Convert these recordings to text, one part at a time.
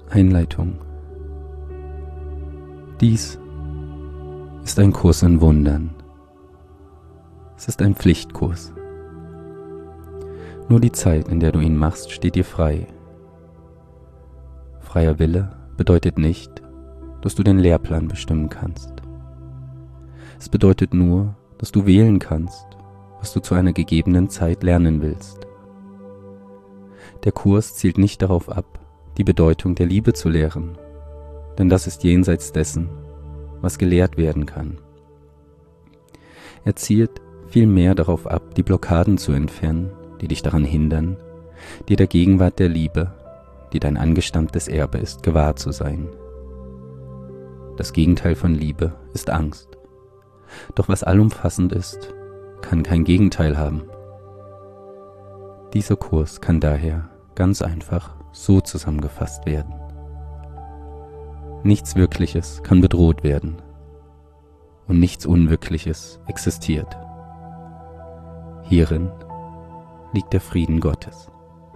Einleitung. Dies ist ein Kurs in Wundern. Es ist ein Pflichtkurs. Nur die Zeit, in der du ihn machst, steht dir frei. Freier Wille bedeutet nicht, dass du den Lehrplan bestimmen kannst. Es bedeutet nur, dass du wählen kannst, was du zu einer gegebenen Zeit lernen willst. Der Kurs zielt nicht darauf ab, die Bedeutung der Liebe zu lehren, denn das ist jenseits dessen, was gelehrt werden kann. Er zielt vielmehr darauf ab, die Blockaden zu entfernen, die dich daran hindern, dir der Gegenwart der Liebe, die dein angestammtes Erbe ist, gewahr zu sein. Das Gegenteil von Liebe ist Angst. Doch was allumfassend ist, kann kein Gegenteil haben. Dieser Kurs kann daher ganz einfach so zusammengefasst werden. Nichts Wirkliches kann bedroht werden und nichts Unwirkliches existiert. Hierin liegt der Frieden Gottes.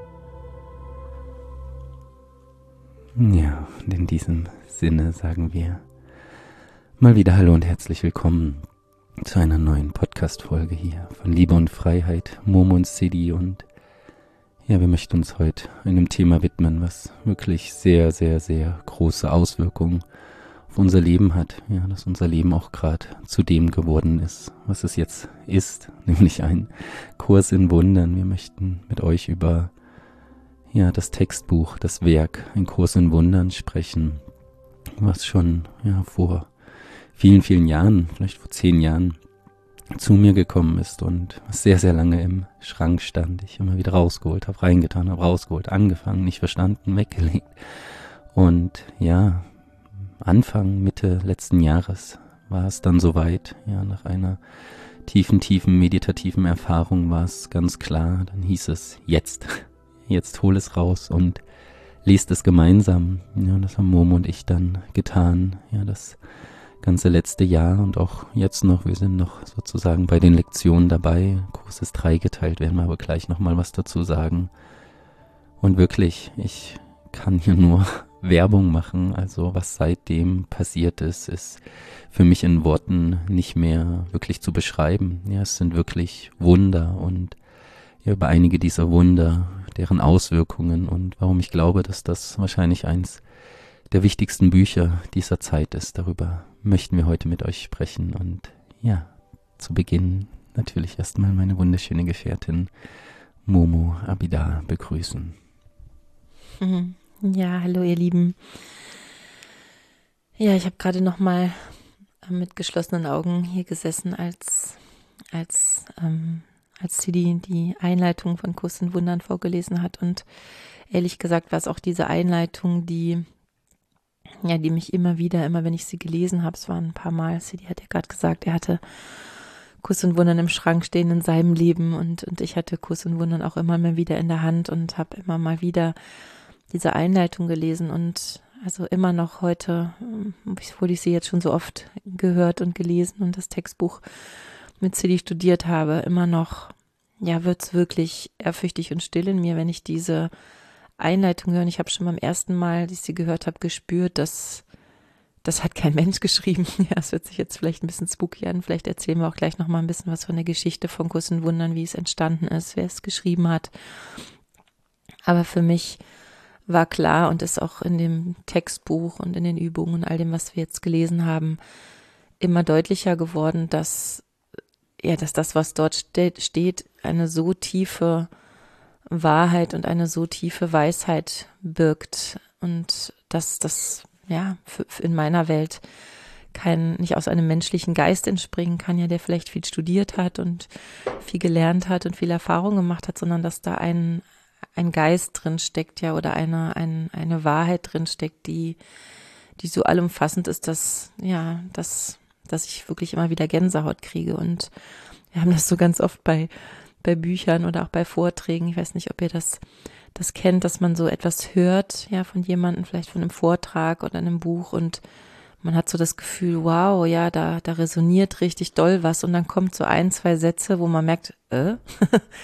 Ja, und in diesem Sinne sagen wir mal wieder Hallo und herzlich willkommen zu einer neuen Podcast-Folge hier von Liebe und Freiheit, Momo und Siddhi. Und ja, wir möchten uns heute einem Thema widmen, was wirklich sehr, sehr, sehr große Auswirkungen auf unser Leben hat. Ja, dass unser Leben auch gerade zu dem geworden ist, was es jetzt ist, nämlich ein Kurs in Wundern. Wir möchten mit euch über das Textbuch, das Werk, ein Kurs in Wundern sprechen, was schon vor vielen, vielen Jahren, vielleicht vor 10 Jahren, zu mir gekommen ist und was sehr, sehr lange im Schrank stand. Ich immer wieder rausgeholt habe, reingetan habe, rausgeholt, angefangen, nicht verstanden, weggelegt. Und ja, Anfang, Mitte letzten Jahres war es dann soweit. Ja, nach einer tiefen meditativen Erfahrung war es ganz klar. Dann hieß es, jetzt hol es raus und lest es gemeinsam. Ja, das haben Momo und ich dann getan. Ja, das ganze letzte Jahr und auch jetzt noch. Wir sind noch sozusagen bei den Lektionen dabei. Kurs ist 3 geteilt, werden wir aber gleich nochmal was dazu sagen. Und wirklich, ich kann hier nur Werbung machen. Also was seitdem passiert ist für mich in Worten nicht mehr wirklich zu beschreiben. Ja, es sind wirklich Wunder und ja, über einige dieser Wunder, deren Auswirkungen und warum ich glaube, dass das wahrscheinlich eins der wichtigsten Bücher dieser Zeit ist. Darüber möchten wir heute mit euch sprechen. Und ja, zu Beginn natürlich erstmal meine wunderschöne Gefährtin Momo Abida begrüßen. Ja, hallo ihr Lieben. Ja, ich habe gerade noch mal mit geschlossenen Augen hier gesessen, als Siddhi die Einleitung von Kurs in Wundern vorgelesen hat. Und ehrlich gesagt war es auch diese Einleitung, die mich immer wenn ich sie gelesen habe, es waren ein paar Mal, Siddhi hat ja gerade gesagt, er hatte Kurs in Wundern im Schrank stehen in seinem Leben und ich hatte Kurs in Wundern auch immer mal wieder in der Hand und habe immer mal wieder diese Einleitung gelesen und also immer noch heute, obwohl ich sie jetzt schon so oft gehört und gelesen und das Textbuch mit Siddhi studiert habe, immer noch, wird es wirklich ehrfürchtig und still in mir, wenn ich diese Einleitung höre. Und ich habe schon beim ersten Mal, als ich sie gehört habe, gespürt, dass das hat kein Mensch geschrieben. Ja, es wird sich jetzt vielleicht ein bisschen spooky an. Vielleicht erzählen wir auch gleich noch mal ein bisschen was von der Geschichte von Kurs in Wundern, wie es entstanden ist, wer es geschrieben hat. Aber für mich war klar und ist auch in dem Textbuch und in den Übungen und all dem, was wir jetzt gelesen haben, immer deutlicher geworden, dass das, was dort steht, eine so tiefe Wahrheit und eine so tiefe Weisheit birgt und dass das in meiner Welt nicht aus einem menschlichen Geist entspringen kann, der vielleicht viel studiert hat und viel gelernt hat und viel Erfahrung gemacht hat, sondern dass da ein Geist drin steckt, oder eine Wahrheit drin steckt, die so allumfassend ist, dass ich wirklich immer wieder Gänsehaut kriege. Und wir haben das so ganz oft bei Büchern oder auch bei Vorträgen. Ich weiß nicht, ob ihr das kennt, dass man so etwas hört, von jemandem, vielleicht von einem Vortrag oder einem Buch und man hat so das Gefühl, wow, da resoniert richtig doll was und dann kommt so 1, 2 Sätze, wo man merkt,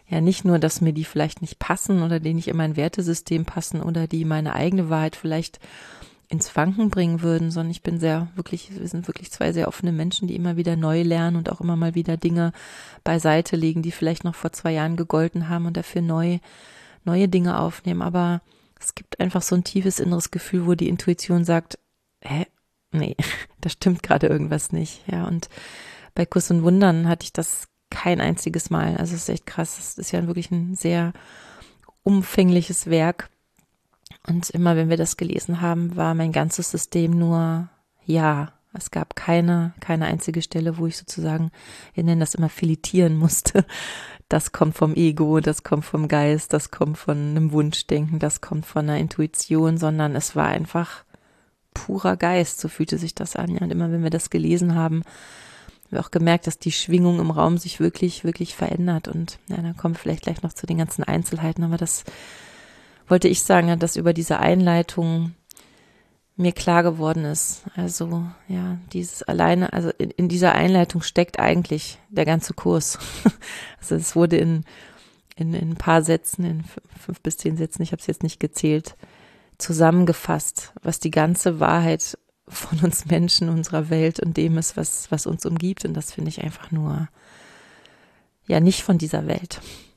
ja nicht nur, dass mir die vielleicht nicht passen oder die nicht in mein Wertesystem passen oder die meine eigene Wahrheit vielleicht ins Wanken bringen würden, sondern wir sind wirklich zwei sehr offene Menschen, die immer wieder neu lernen und auch immer mal wieder Dinge beiseite legen, die vielleicht noch vor 2 Jahren gegolten haben und dafür neue Dinge aufnehmen. Aber es gibt einfach so ein tiefes inneres Gefühl, wo die Intuition sagt, nee, da stimmt gerade irgendwas nicht. Ja, und bei Kurs und Wundern hatte ich das kein einziges Mal. Also es ist echt krass. Es ist ja wirklich ein sehr umfängliches Werk. Und immer, wenn wir das gelesen haben, war mein ganzes System nur ja. Es gab keine einzige Stelle, wo ich sozusagen, wir nennen das immer filetieren musste. Das kommt vom Ego, das kommt vom Geist, das kommt von einem Wunschdenken, das kommt von einer Intuition, sondern es war einfach purer Geist, so fühlte sich das an. Ja. Und immer, wenn wir das gelesen haben, haben wir auch gemerkt, dass die Schwingung im Raum sich wirklich, wirklich verändert. Und ja, dann kommen wir vielleicht gleich noch zu den ganzen Einzelheiten, aber das wollte ich sagen, dass über diese Einleitung mir klar geworden ist. Also ja, dieses alleine, also in dieser Einleitung steckt eigentlich der ganze Kurs. Also es wurde in ein paar Sätzen, in 5 bis 10 Sätzen, ich habe es jetzt nicht gezählt, zusammengefasst, was die ganze Wahrheit von uns Menschen, unserer Welt und dem ist, was uns umgibt. Und das finde ich einfach nur, ja, nicht von dieser Welt.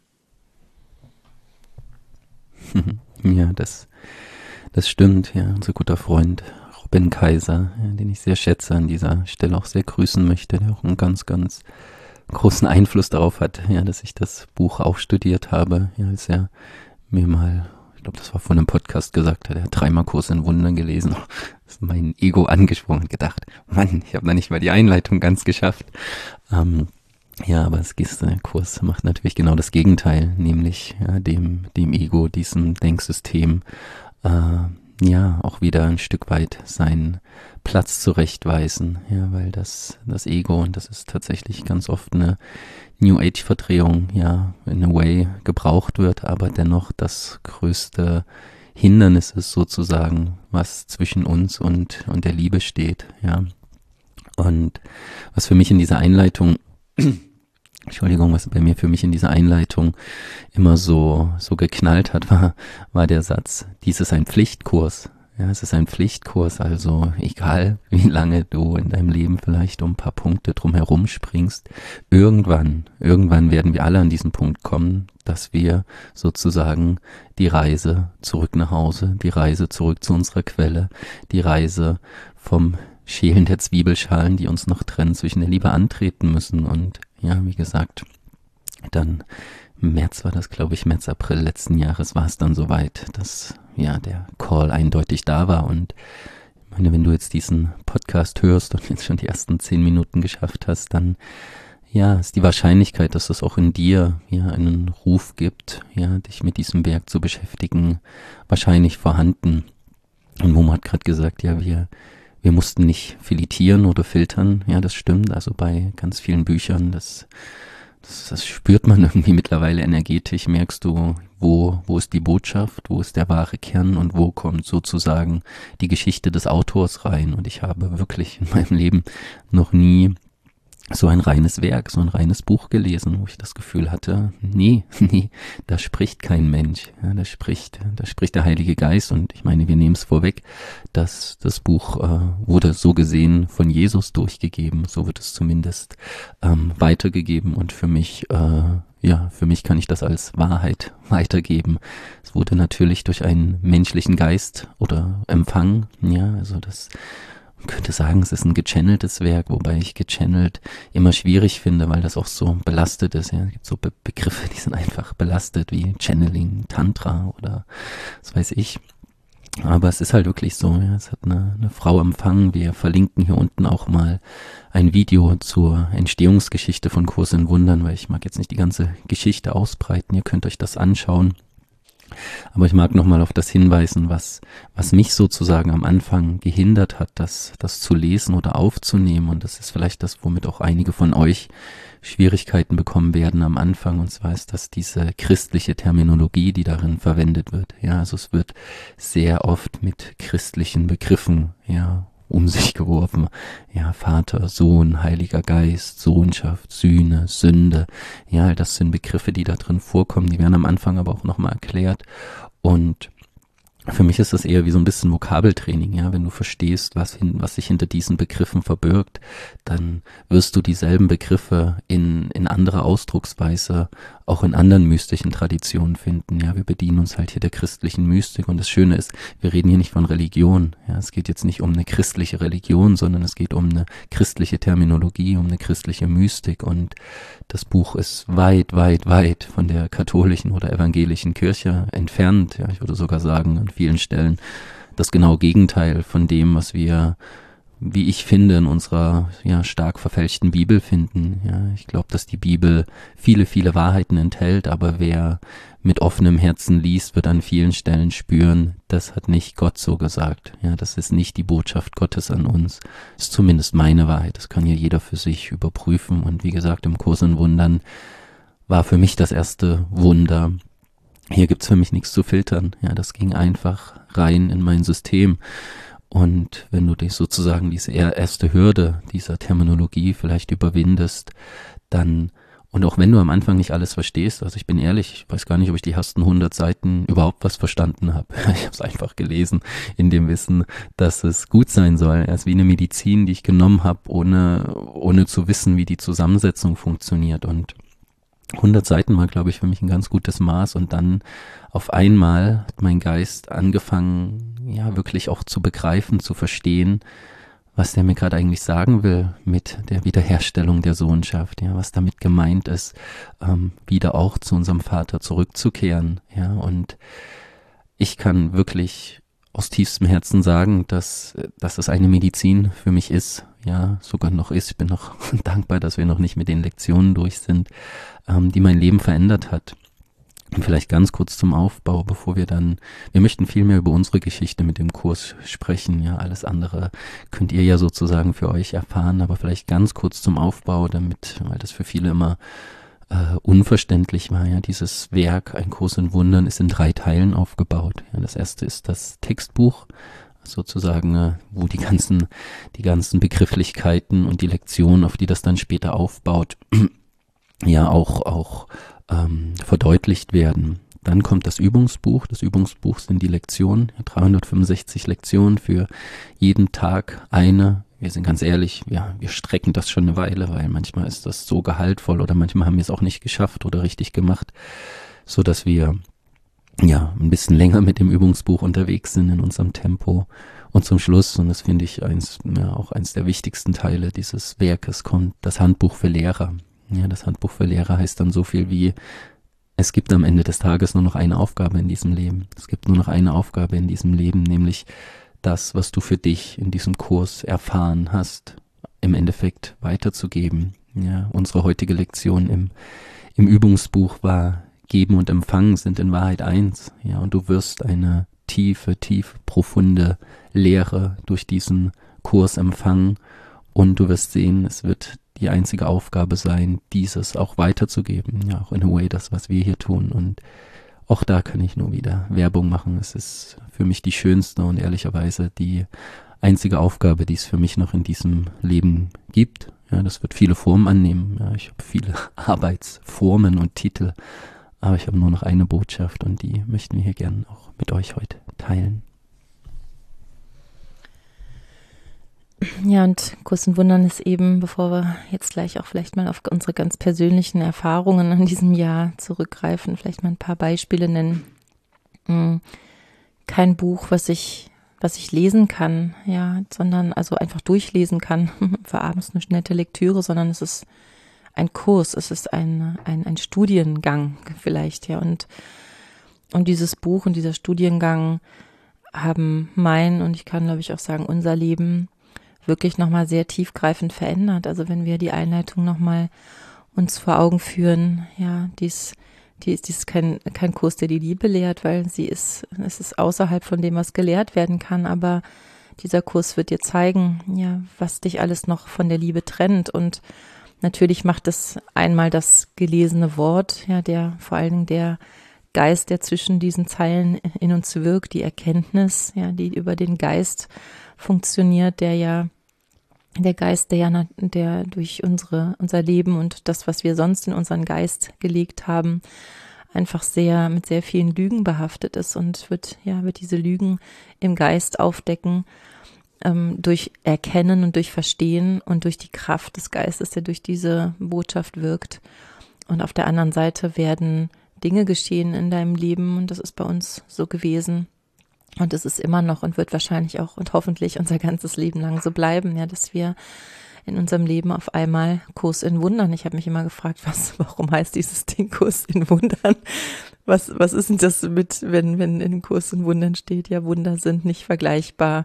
Ja, das stimmt, ja. Unser guter Freund Robin Kaiser, ja, den ich sehr schätze, an dieser Stelle auch sehr grüßen möchte, der auch einen ganz, ganz großen Einfluss darauf hat, ja, dass ich das Buch auch studiert habe, ja, als er mir mal, ich glaube, das war von einem Podcast gesagt hat, er hat 3-mal Kurs in Wundern gelesen, das ist mein Ego angesprungen und gedacht, Mann, ich habe da nicht mal die Einleitung ganz geschafft. Ja, aber der Kurs macht natürlich genau das Gegenteil, nämlich ja, dem Ego, diesem Denksystem, ja, auch wieder ein Stück weit seinen Platz zurechtweisen, ja, weil das Ego, und das ist tatsächlich ganz oft eine New Age-Verdrehung, ja, in a way gebraucht wird, aber dennoch das größte Hindernis ist sozusagen, was zwischen uns und der Liebe steht, ja. Und was für mich in dieser Einleitung was bei mir für mich in dieser Einleitung immer so geknallt hat, war der Satz, dies ist ein Pflichtkurs. Ja, es ist ein Pflichtkurs, also egal wie lange du in deinem Leben vielleicht um ein paar Punkte drumherum springst, irgendwann werden wir alle an diesen Punkt kommen, dass wir sozusagen die Reise zurück nach Hause, die Reise zurück zu unserer Quelle, die Reise vom Schälen der Zwiebelschalen, die uns noch trennen, zwischen der Liebe antreten müssen. Und ja, wie gesagt, dann im März war das, glaube ich, März, April letzten Jahres war es dann soweit, dass ja der Call eindeutig da war. Und ich meine, wenn du jetzt diesen Podcast hörst und jetzt schon die ersten 10 Minuten geschafft hast, dann ja, ist die Wahrscheinlichkeit, dass es auch in dir ja einen Ruf gibt, ja, dich mit diesem Werk zu beschäftigen, wahrscheinlich vorhanden. Und Momo hat gerade gesagt, ja, wir mussten nicht filetieren oder filtern, ja, das stimmt, also bei ganz vielen Büchern, das spürt man irgendwie mittlerweile energetisch, merkst du, wo ist die Botschaft, wo ist der wahre Kern und wo kommt sozusagen die Geschichte des Autors rein. Und ich habe wirklich in meinem Leben noch nie so ein reines Werk, so ein reines Buch gelesen, wo ich das Gefühl hatte, nee, da spricht kein Mensch, ja, da spricht der Heilige Geist. Und ich meine, wir nehmen es vorweg, dass das Buch wurde so gesehen von Jesus durchgegeben, so wird es zumindest weitergegeben, und für mich kann ich das als Wahrheit weitergeben. Es wurde natürlich durch einen menschlichen Geist oder empfangen, ja, also das, man könnte sagen, es ist ein gechanneltes Werk, wobei ich gechannelt immer schwierig finde, weil das auch so belastet ist. Ja, es gibt so Begriffe, die sind einfach belastet, wie Channeling, Tantra oder was weiß ich. Aber es ist halt wirklich so, ja, es hat eine Frau empfangen. Wir verlinken hier unten auch mal ein Video zur Entstehungsgeschichte von Kurs in Wundern, weil ich mag jetzt nicht die ganze Geschichte ausbreiten. Ihr könnt euch das anschauen. Aber ich mag nochmal auf das hinweisen, was mich sozusagen am Anfang gehindert hat, das zu lesen oder aufzunehmen. Und das ist vielleicht das, womit auch einige von euch Schwierigkeiten bekommen werden am Anfang. Und zwar ist das diese christliche Terminologie, die darin verwendet wird. Ja, also es wird sehr oft mit christlichen Begriffen, ja, um sich geworfen. Ja, Vater, Sohn, Heiliger Geist, Sohnschaft, Sühne, Liebe, Sünde. Ja, das sind Begriffe, die da drin vorkommen, die werden am Anfang aber auch nochmal erklärt. Und für mich ist das eher wie so ein bisschen Vokabeltraining, ja. Wenn du verstehst, was sich hinter diesen Begriffen verbirgt, dann wirst du dieselben Begriffe in anderer Ausdrucksweise auch in anderen mystischen Traditionen finden, ja. Wir bedienen uns halt hier der christlichen Mystik und das Schöne ist, wir reden hier nicht von Religion, ja. Es geht jetzt nicht um eine christliche Religion, sondern es geht um eine christliche Terminologie, um eine christliche Mystik und das Buch ist weit, weit, weit von der katholischen oder evangelischen Kirche entfernt, ja. Ich würde sogar sagen, an vielen Stellen das genaue Gegenteil von dem, was wir, wie ich finde, in unserer stark verfälschten Bibel finden. Ja, ich glaube, dass die Bibel viele, viele Wahrheiten enthält, aber wer mit offenem Herzen liest, wird an vielen Stellen spüren, das hat nicht Gott so gesagt. Ja, das ist nicht die Botschaft Gottes an uns. Das ist zumindest meine Wahrheit. Das kann ja jeder für sich überprüfen. Und wie gesagt, im Kurs in Wundern war für mich das erste Wunder. Hier gibt's für mich nichts zu filtern. Ja, das ging einfach rein in mein System. Und wenn du dich sozusagen diese erste Hürde dieser Terminologie vielleicht überwindest, dann, und auch wenn du am Anfang nicht alles verstehst, also ich bin ehrlich, ich weiß gar nicht, ob ich die ersten 100 Seiten überhaupt was verstanden habe. Ich habe es einfach gelesen, in dem Wissen, dass es gut sein soll. Es ist wie eine Medizin, die ich genommen habe, ohne zu wissen, wie die Zusammensetzung funktioniert. Und 100 Seiten war, glaube ich, für mich ein ganz gutes Maß und dann auf einmal hat mein Geist angefangen, ja, wirklich auch zu begreifen, zu verstehen, was der mir gerade eigentlich sagen will mit der Wiederherstellung der Sohnschaft, ja, was damit gemeint ist, wieder auch zu unserem Vater zurückzukehren, ja, und ich kann wirklich aus tiefstem Herzen sagen, dass es eine Medizin für mich ist, ja, sogar noch ist. Ich bin noch dankbar, dass wir noch nicht mit den Lektionen durch sind, die mein Leben verändert hat. Und vielleicht ganz kurz zum Aufbau, bevor wir möchten viel mehr über unsere Geschichte mit dem Kurs sprechen, ja, alles andere könnt ihr ja sozusagen für euch erfahren, aber vielleicht ganz kurz zum Aufbau, weil das für viele immer unverständlich war, ja, dieses Werk, ein Kurs in Wundern, ist in 3 Teilen aufgebaut. Ja, das erste ist das Textbuch, sozusagen, wo die ganzen Begrifflichkeiten und die Lektionen, auf die das dann später aufbaut, ja, auch verdeutlicht werden. Dann kommt das Übungsbuch. Das Übungsbuch sind die Lektionen, 365 Lektionen für jeden Tag eine. Wir sind ganz ehrlich, wir strecken das schon eine Weile, weil manchmal ist das so gehaltvoll oder manchmal haben wir es auch nicht geschafft oder richtig gemacht, so dass wir ein bisschen länger mit dem Übungsbuch unterwegs sind in unserem Tempo. Und zum Schluss, und das finde ich auch eins der wichtigsten Teile dieses Werkes, kommt das Handbuch für Lehrer. Ja, das Handbuch für Lehrer heißt dann so viel wie, es gibt am Ende des Tages nur noch eine Aufgabe in diesem Leben. Es gibt nur noch eine Aufgabe in diesem Leben, nämlich das, was du für dich in diesem Kurs erfahren hast, im Endeffekt weiterzugeben. Ja, unsere heutige Lektion im Übungsbuch war, Geben und Empfangen sind in Wahrheit eins. Ja, und du wirst eine tiefe, profunde Lehre durch diesen Kurs empfangen und du wirst sehen, es wird die einzige Aufgabe sein, dieses auch weiterzugeben. Ja, auch in a way das, was wir hier tun. Und auch da kann ich nur wieder Werbung machen. Es ist für mich die schönste und ehrlicherweise die einzige Aufgabe, die es für mich noch in diesem Leben gibt. Ja, das wird viele Formen annehmen. Ja, ich habe viele Arbeitsformen und Titel, aber ich habe nur noch eine Botschaft und die möchten wir hier gerne auch mit euch heute teilen. Ja, und Kurs in Wundern ist eben, bevor wir jetzt gleich auch vielleicht mal auf unsere ganz persönlichen Erfahrungen an diesem Jahr zurückgreifen, vielleicht mal ein paar Beispiele nennen. Kein Buch, was ich lesen kann, ja, sondern also einfach durchlesen kann für abends eine nette Lektüre, sondern es ist ein Kurs, es ist ein Studiengang vielleicht, ja, und dieses Buch und dieser Studiengang haben und ich kann glaube ich auch sagen, unser Leben wirklich nochmal sehr tiefgreifend verändert. Also wenn wir die Einleitung nochmal uns vor Augen führen, ja, dies ist kein Kurs, der die Liebe lehrt, weil es ist außerhalb von dem, was gelehrt werden kann, aber dieser Kurs wird dir zeigen, ja, was dich alles noch von der Liebe trennt und natürlich macht es einmal das gelesene Wort, ja, vor allen Dingen der Geist, der zwischen diesen Zeilen in uns wirkt, die Erkenntnis, ja, die über den Geist funktioniert, der ja der Geist, der durch unser Leben und das, was wir sonst in unseren Geist gelegt haben, einfach mit sehr vielen Lügen behaftet ist und wird diese Lügen im Geist aufdecken, durch Erkennen und durch Verstehen und durch die Kraft des Geistes, der durch diese Botschaft wirkt. Und auf der anderen Seite werden Dinge geschehen in deinem Leben und das ist bei uns so gewesen. Und es ist immer noch und wird wahrscheinlich auch und hoffentlich unser ganzes Leben lang so bleiben, dass wir in unserem Leben auf einmal Kurs in Wundern. Ich habe mich immer gefragt, warum heißt dieses Ding Kurs in Wundern? Was ist denn das wenn in Kurs in Wundern steht? Ja, Wunder sind nicht vergleichbar.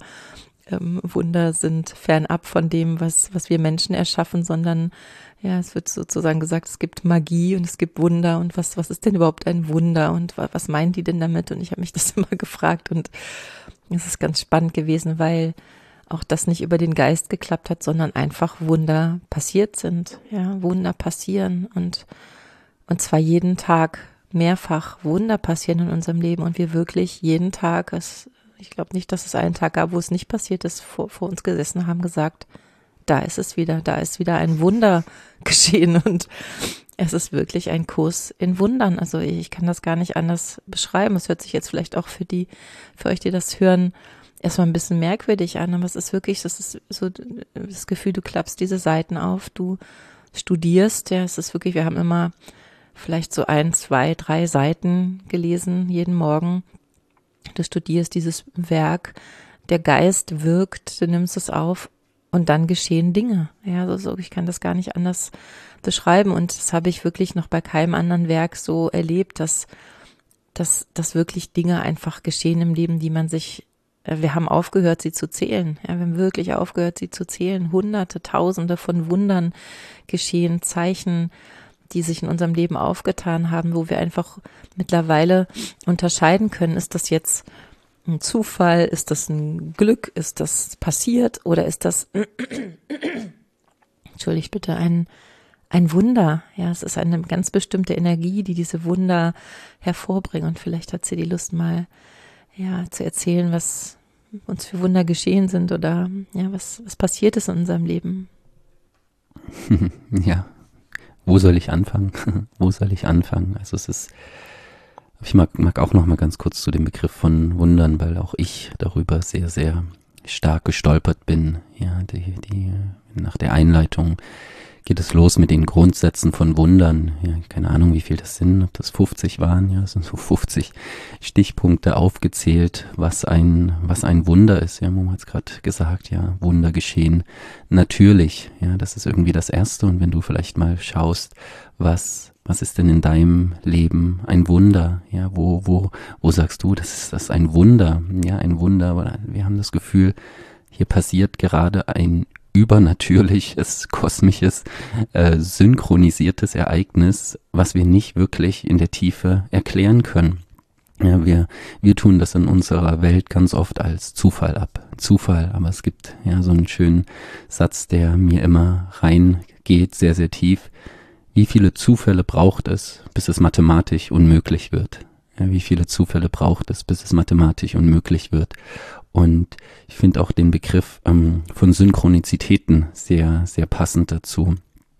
Wunder sind fernab von dem, was wir Menschen erschaffen, sondern es wird sozusagen gesagt, es gibt Magie und es gibt Wunder und was ist denn überhaupt ein Wunder und was meinen die denn damit? Und ich habe mich das immer gefragt und es ist ganz spannend gewesen, weil auch das nicht über den Geist geklappt hat, sondern einfach Wunder passiert sind. Ja, Wunder passieren und zwar jeden Tag mehrfach Wunder passieren in unserem Leben und wir wirklich jeden Tag, ich glaube nicht, dass es einen Tag gab, wo es nicht passiert ist, vor uns gesessen haben, gesagt, da ist wieder ein Wunder geschehen und es ist wirklich ein Kurs in Wundern. Also ich kann das gar nicht anders beschreiben. Es hört sich jetzt vielleicht auch für euch, die das hören, erstmal ein bisschen merkwürdig an, aber es ist wirklich, das ist so das Gefühl, du klappst diese Seiten auf, du studierst, es ist wirklich, wir haben immer vielleicht so 1, 2, 3 Seiten gelesen, jeden Morgen. Du studierst dieses Werk, der Geist wirkt, du nimmst es auf und dann geschehen Dinge. Ja, so ich kann das gar nicht anders beschreiben und das habe ich wirklich noch bei keinem anderen Werk so erlebt, dass wirklich Dinge einfach geschehen im Leben, die man sich, wir haben aufgehört, sie zu zählen. Ja, wir haben wirklich aufgehört, sie zu zählen. Hunderte, Tausende von Wundern geschehen, Zeichen, die sich in unserem Leben aufgetan haben, wo wir einfach mittlerweile unterscheiden können, ist das jetzt ein Zufall, ist das ein Glück, ist das passiert oder ist das, entschuldigt bitte, ein Wunder. Ja, es ist eine ganz bestimmte Energie, die diese Wunder hervorbringen und vielleicht hat sie die Lust mal, zu erzählen, was uns für Wunder geschehen sind oder, was passiert ist in unserem Leben. Ja. Wo soll ich anfangen? Also ich mag auch noch mal ganz kurz zu dem Begriff von Wundern, weil auch ich darüber sehr, sehr stark gestolpert bin. Ja, nach der Einleitung geht es los mit den Grundsätzen von Wundern. Ja, keine Ahnung, wie viel das sind, ob das 50 waren. Ja, das sind so 50 Stichpunkte aufgezählt, was ein Wunder ist. Ja, Mom hat es gerade gesagt, ja, Wunder geschehen natürlich. Ja, das ist irgendwie das Erste. Und wenn du vielleicht mal schaust, was ist denn in deinem Leben ein Wunder? Ja, wo sagst du, das ist ein Wunder? Ja, ein Wunder. Wir haben das Gefühl, hier passiert gerade ein übernatürliches, kosmisches, synchronisiertes Ereignis, was wir nicht wirklich in der Tiefe erklären können. Ja, wir tun das in unserer Welt ganz oft als Zufall ab. Zufall, aber es gibt so einen schönen Satz, der mir immer reingeht, sehr, sehr tief. Wie viele Zufälle braucht es, bis es mathematisch unmöglich wird? Ja, wie viele Zufälle braucht es, bis es mathematisch unmöglich wird? Und ich finde auch den Begriff von Synchronizitäten sehr, sehr passend dazu.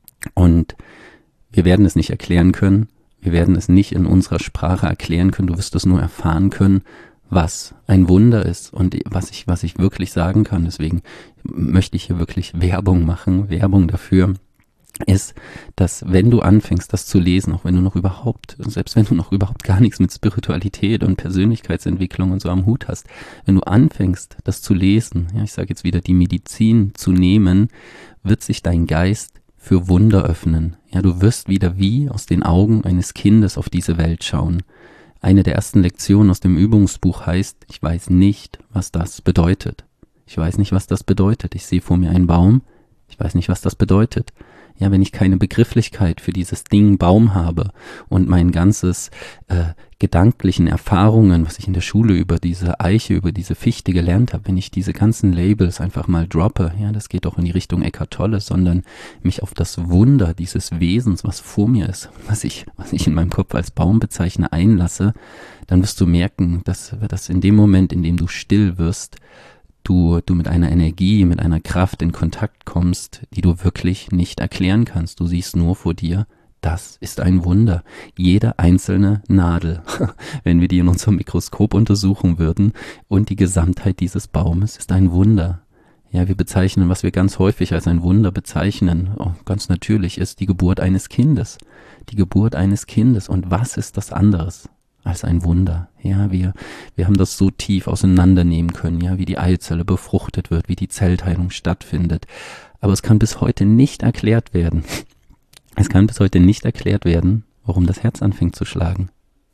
Und wir werden es nicht erklären können. Wir werden es nicht in unserer Sprache erklären können. Du wirst es nur erfahren können, was ein Wunder ist und was ich wirklich sagen kann. Deswegen möchte ich hier wirklich Werbung machen, Werbung dafür. Ist, dass wenn du anfängst, das zu lesen, auch wenn du selbst wenn du noch überhaupt gar nichts mit Spiritualität und Persönlichkeitsentwicklung und so am Hut hast, wenn du anfängst, das zu lesen, ich sage jetzt wieder, die Medizin zu nehmen, wird sich dein Geist für Wunder öffnen. Ja, du wirst wieder wie aus den Augen eines Kindes auf diese Welt schauen. Eine der ersten Lektionen aus dem Übungsbuch heißt, ich weiß nicht, was das bedeutet. Ich weiß nicht, was das bedeutet. Ich sehe vor mir einen Baum, ich weiß nicht, was das bedeutet. Ja, wenn ich keine Begrifflichkeit für dieses Ding Baum habe und mein ganzes gedanklichen Erfahrungen, was ich in der Schule über diese Eiche, über diese Fichte gelernt habe, wenn ich diese ganzen Labels einfach mal droppe, das geht doch in die Richtung Eckhart Tolle, sondern mich auf das Wunder dieses Wesens, was vor mir ist, was ich in meinem Kopf als Baum bezeichne, einlasse, dann wirst du merken, dass in dem Moment, in dem du still wirst, du mit einer Energie, mit einer Kraft in Kontakt kommst, die du wirklich nicht erklären kannst. Du siehst nur vor dir, das ist ein Wunder. Jede einzelne Nadel, wenn wir die in unserem Mikroskop untersuchen würden, und die Gesamtheit dieses Baumes ist ein Wunder. Ja, wir bezeichnen, was wir ganz häufig als ein Wunder bezeichnen, ganz natürlich ist die Geburt eines Kindes. Die Geburt eines Kindes. Und was ist das anderes als ein Wunder? Ja, wir haben das so tief auseinandernehmen können, ja, wie die Eizelle befruchtet wird, wie die Zellteilung stattfindet. Aber es kann bis heute nicht erklärt werden. Es kann bis heute nicht erklärt werden, warum das Herz anfängt zu schlagen.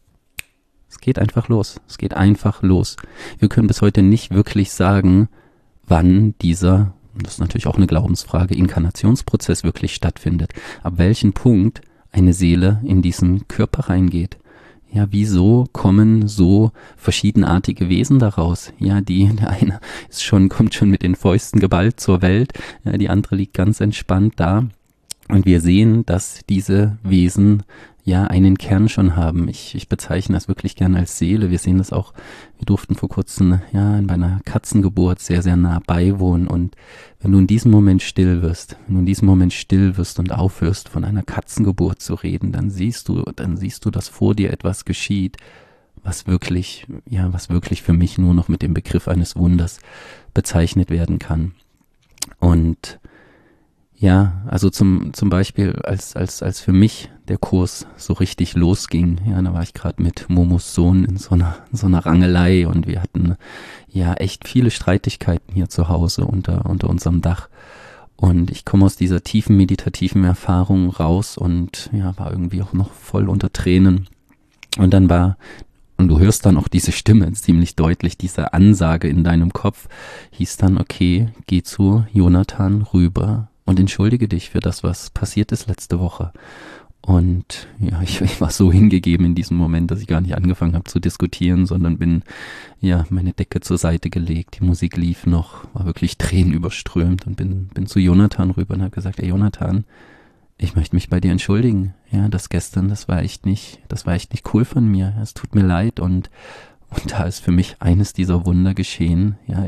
Es geht einfach los. Es geht einfach los. Wir können bis heute nicht wirklich sagen, wann dieser, das ist natürlich auch eine Glaubensfrage, Inkarnationsprozess wirklich stattfindet. Ab welchem Punkt eine Seele in diesen Körper reingeht. Ja, wieso kommen so verschiedenartige Wesen daraus? Ja, der eine kommt schon mit den Fäusten geballt zur Welt, ja, die andere liegt ganz entspannt da. Und wir sehen, dass diese Wesen ja einen Kern schon haben. Ich bezeichne das wirklich gerne als Seele. Wir sehen das auch, wir durften vor kurzem ja bei einer Katzengeburt sehr, sehr nah beiwohnen. Und wenn du in diesem Moment still wirst, und aufhörst, von einer Katzengeburt zu reden, dann siehst du, dass vor dir etwas geschieht, was wirklich für mich nur noch mit dem Begriff eines Wunders bezeichnet werden kann. Und ja, also zum Beispiel, als für mich der Kurs so richtig losging, ja, da war ich gerade mit Momos Sohn in so einer Rangelei, und wir hatten ja echt viele Streitigkeiten hier zu Hause unter unserem Dach. Und ich komme aus dieser tiefen meditativen Erfahrung raus und ja, war irgendwie auch noch voll unter Tränen. Und du hörst dann auch diese Stimme ziemlich deutlich, diese Ansage in deinem Kopf, hieß dann, okay, geh zu Jonathan rüber und entschuldige dich für das, was passiert ist letzte Woche. Und ja, ich war so hingegeben in diesem Moment, dass ich gar nicht angefangen habe zu diskutieren, sondern bin meine Decke zur Seite gelegt, die Musik lief noch, war wirklich tränenüberströmt und bin zu Jonathan rüber und habe gesagt, ey Jonathan, ich möchte mich bei dir entschuldigen. Ja, das gestern, das war echt nicht cool von mir. Es tut mir leid, und da ist für mich eines dieser Wunder geschehen. Ja,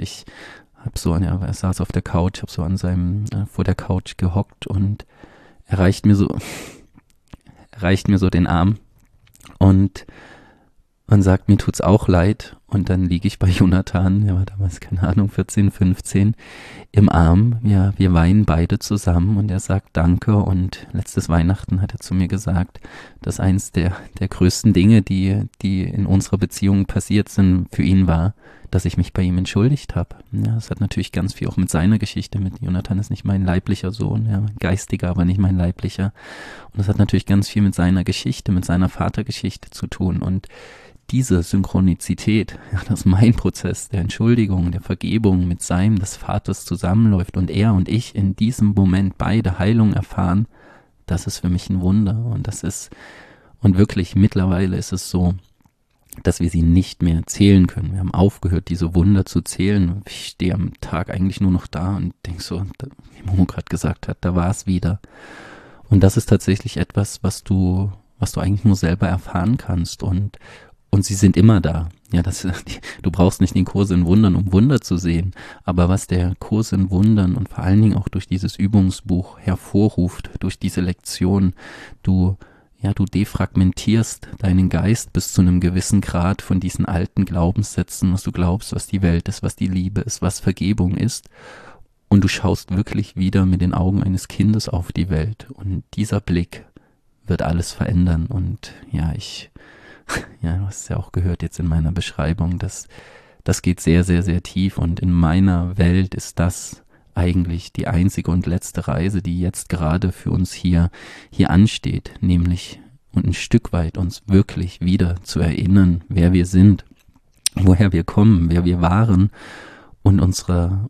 er saß auf der Couch, habe so vor der Couch gehockt, und er reicht mir so den Arm und sagt, mir tut's auch leid. Und dann liege ich bei Jonathan, der war damals, keine Ahnung, 14, 15, im Arm. Ja, wir weinen beide zusammen, und er sagt Danke. Und letztes Weihnachten hat er zu mir gesagt, dass eins der größten Dinge, die in unserer Beziehung passiert sind, für ihn war, dass ich mich bei ihm entschuldigt habe. Ja, das hat natürlich ganz viel auch mit seiner Geschichte, mit Jonathan ist nicht mein leiblicher Sohn, ja, geistiger, aber nicht mein leiblicher. Und das hat natürlich ganz viel mit seiner Geschichte, mit seiner Vatergeschichte zu tun. Und diese Synchronizität, ja, dass mein Prozess der Entschuldigung, der Vergebung mit seinem des Vaters zusammenläuft und er und ich in diesem Moment beide Heilung erfahren, das ist für mich ein Wunder. Und wirklich mittlerweile ist es so, dass wir sie nicht mehr zählen können. Wir haben aufgehört, diese Wunder zu zählen. Ich stehe am Tag eigentlich nur noch da und denke so, wie Momo gerade gesagt hat, da war es wieder. Und das ist tatsächlich etwas, was du eigentlich nur selber erfahren kannst, und sie sind immer da. Ja, du brauchst nicht den Kurs in Wundern, um Wunder zu sehen. Aber was der Kurs in Wundern und vor allen Dingen auch durch dieses Übungsbuch hervorruft, durch diese Lektion, du defragmentierst deinen Geist bis zu einem gewissen Grad von diesen alten Glaubenssätzen, was du glaubst, was die Welt ist, was die Liebe ist, was Vergebung ist. Und du schaust wirklich wieder mit den Augen eines Kindes auf die Welt. Und dieser Blick wird alles verändern. Und du hast es ja auch gehört jetzt in meiner Beschreibung, das geht sehr, sehr, sehr tief. Und in meiner Welt ist das eigentlich die einzige und letzte Reise, die jetzt gerade für uns hier ansteht, nämlich und ein Stück weit uns wirklich wieder zu erinnern, wer wir sind, woher wir kommen, wer wir waren, und unser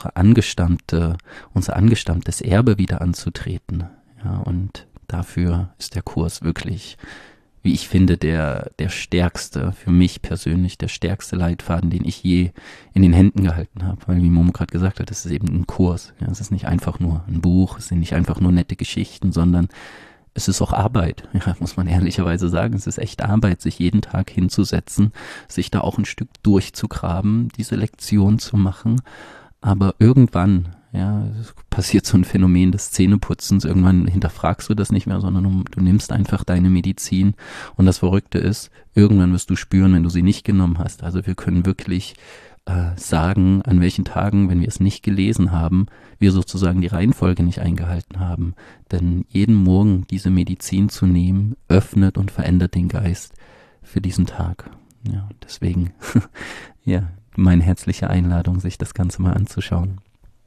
angestammtes Erbe wieder anzutreten. Ja, und dafür ist der Kurs wirklich, wie ich finde, der stärkste, für mich persönlich der stärkste Leitfaden, den ich je in den Händen gehalten habe. Weil, wie Momo gerade gesagt hat, es ist eben ein Kurs. Ja, es ist nicht einfach nur ein Buch, es sind nicht einfach nur nette Geschichten, sondern es ist auch Arbeit, ja, muss man ehrlicherweise sagen. Es ist echt Arbeit, sich jeden Tag hinzusetzen, sich da auch ein Stück durchzugraben, diese Lektion zu machen. Aber irgendwann, ja, passiert so ein Phänomen des Zähneputzens. Irgendwann hinterfragst du das nicht mehr, sondern du nimmst einfach deine Medizin. Und das Verrückte ist, irgendwann wirst du spüren, wenn du sie nicht genommen hast. Also wir können wirklich sagen, an welchen Tagen, wenn wir es nicht gelesen haben, wir sozusagen die Reihenfolge nicht eingehalten haben. Denn jeden Morgen diese Medizin zu nehmen, öffnet und verändert den Geist für diesen Tag. Ja, deswegen, ja, meine herzliche Einladung, sich das Ganze mal anzuschauen.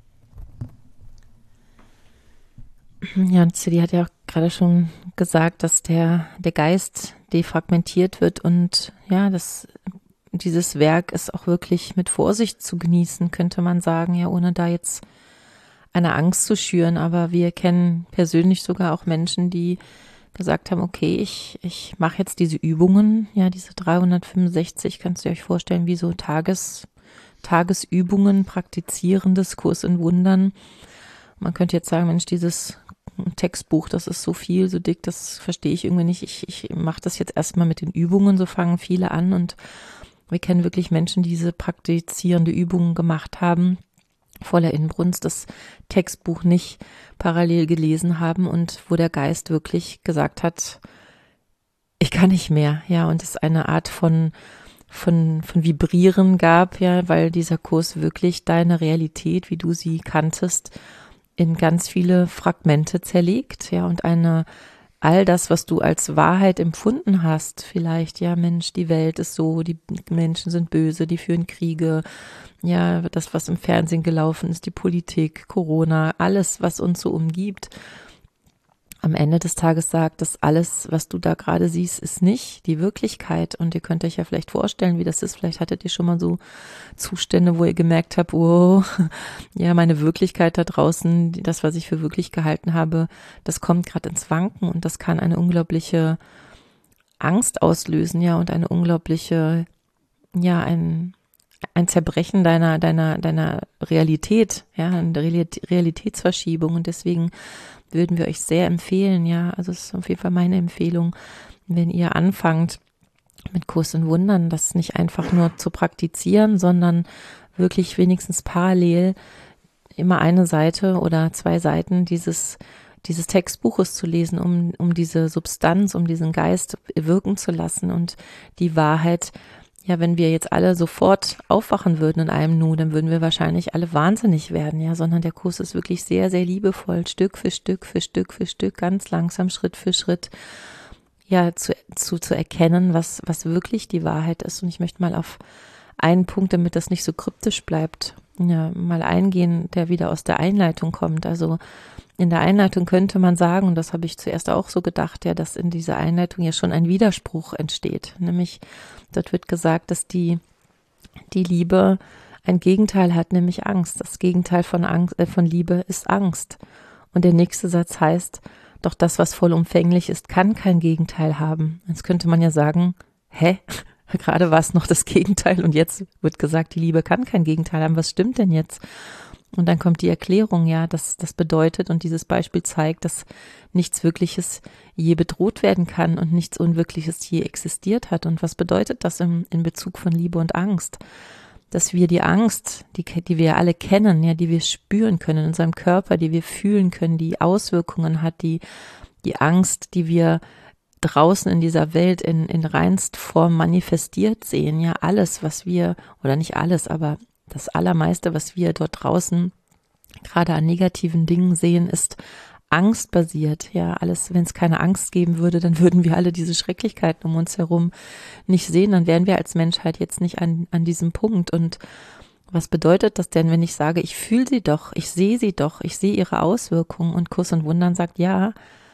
Ja, und Cedi hat ja auch gerade schon gesagt, dass der Geist defragmentiert wird und ja, dieses Werk ist auch wirklich mit Vorsicht zu genießen, könnte man sagen, ja, ohne da jetzt eine Angst zu schüren. Aber wir kennen persönlich sogar auch Menschen, die gesagt haben, okay, ich mache jetzt diese Übungen, ja, diese 365, kannst du euch vorstellen, wie so Tagesübungen, praktizierendes Kurs in Wundern. Man könnte jetzt sagen, Mensch, dieses Textbuch, das ist so viel, so dick, das verstehe ich irgendwie nicht. Ich mache das jetzt erstmal mit den Übungen, so fangen viele an und wir kennen wirklich Menschen, die diese praktizierende Übungen gemacht haben, voller Inbrunst, das Textbuch nicht parallel gelesen haben und wo der Geist wirklich gesagt hat, ich kann nicht mehr, ja, und es eine Art von Vibrieren gab, ja, weil dieser Kurs wirklich deine Realität, wie du sie kanntest, in ganz viele Fragmente zerlegt, ja, und all das, was du als Wahrheit empfunden hast, vielleicht, ja, Mensch, die Welt ist so, die Menschen sind böse, die führen Kriege, ja, das, was im Fernsehen gelaufen ist, die Politik, Corona, alles, was uns so umgibt. Am Ende des Tages sagt, dass alles, was du da gerade siehst, ist nicht die Wirklichkeit. Und ihr könnt euch ja vielleicht vorstellen, wie das ist. Vielleicht hattet ihr schon mal so Zustände, wo ihr gemerkt habt, wow, ja, meine Wirklichkeit da draußen, das, was ich für wirklich gehalten habe, das kommt gerade ins Wanken und das kann eine unglaubliche Angst auslösen, ja, und eine unglaubliche, ja, ein Zerbrechen deiner Realität, ja, eine Realitätsverschiebung. Und deswegen würden wir euch sehr empfehlen, ja, also es ist auf jeden Fall meine Empfehlung, wenn ihr anfangt mit Kurs in Wundern, das nicht einfach nur zu praktizieren, sondern wirklich wenigstens parallel immer eine Seite oder 2 Seiten dieses Textbuches zu lesen, um diese Substanz, um diesen Geist wirken zu lassen und die Wahrheit. Ja, wenn wir jetzt alle sofort aufwachen würden in einem Nu, dann würden wir wahrscheinlich alle wahnsinnig werden, ja, sondern der Kurs ist wirklich sehr, sehr liebevoll, Stück für Stück, ganz langsam, Schritt für Schritt, ja, zu erkennen, was wirklich die Wahrheit ist. Und ich möchte mal auf einen Punkt, damit das nicht so kryptisch bleibt, ja, mal eingehen, der wieder aus der Einleitung kommt. Also in der Einleitung könnte man sagen, und das habe ich zuerst auch so gedacht, ja, dass in dieser Einleitung ja schon ein Widerspruch entsteht. Nämlich, dort wird gesagt, dass die Liebe ein Gegenteil hat, nämlich Angst. Das Gegenteil von Liebe ist Angst. Und der nächste Satz heißt, doch das, was vollumfänglich ist, kann kein Gegenteil haben. Jetzt könnte man ja sagen, gerade war es noch das Gegenteil und jetzt wird gesagt, die Liebe kann kein Gegenteil haben. Was stimmt denn jetzt? Und dann kommt die Erklärung, ja, das bedeutet, und dieses Beispiel zeigt, dass nichts Wirkliches je bedroht werden kann und nichts Unwirkliches je existiert hat. Und was bedeutet das in Bezug von Liebe und Angst? Dass wir die Angst, die wir alle kennen, ja, die wir spüren können in unserem Körper, die wir fühlen können, die Auswirkungen hat, die Angst, die wir draußen in dieser Welt in reinst Form manifestiert sehen, ja, alles, was wir, oder nicht alles, aber das Allermeiste, was wir dort draußen gerade an negativen Dingen sehen, ist angstbasiert. Ja, alles, wenn es keine Angst geben würde, dann würden wir alle diese Schrecklichkeiten um uns herum nicht sehen. Dann wären wir als Menschheit jetzt nicht an diesem Punkt. Und was bedeutet das denn, wenn ich sage, ich fühle sie doch, ich sehe sie doch, ich sehe ihre Auswirkungen? Und Kurs und Wundern sagt ja.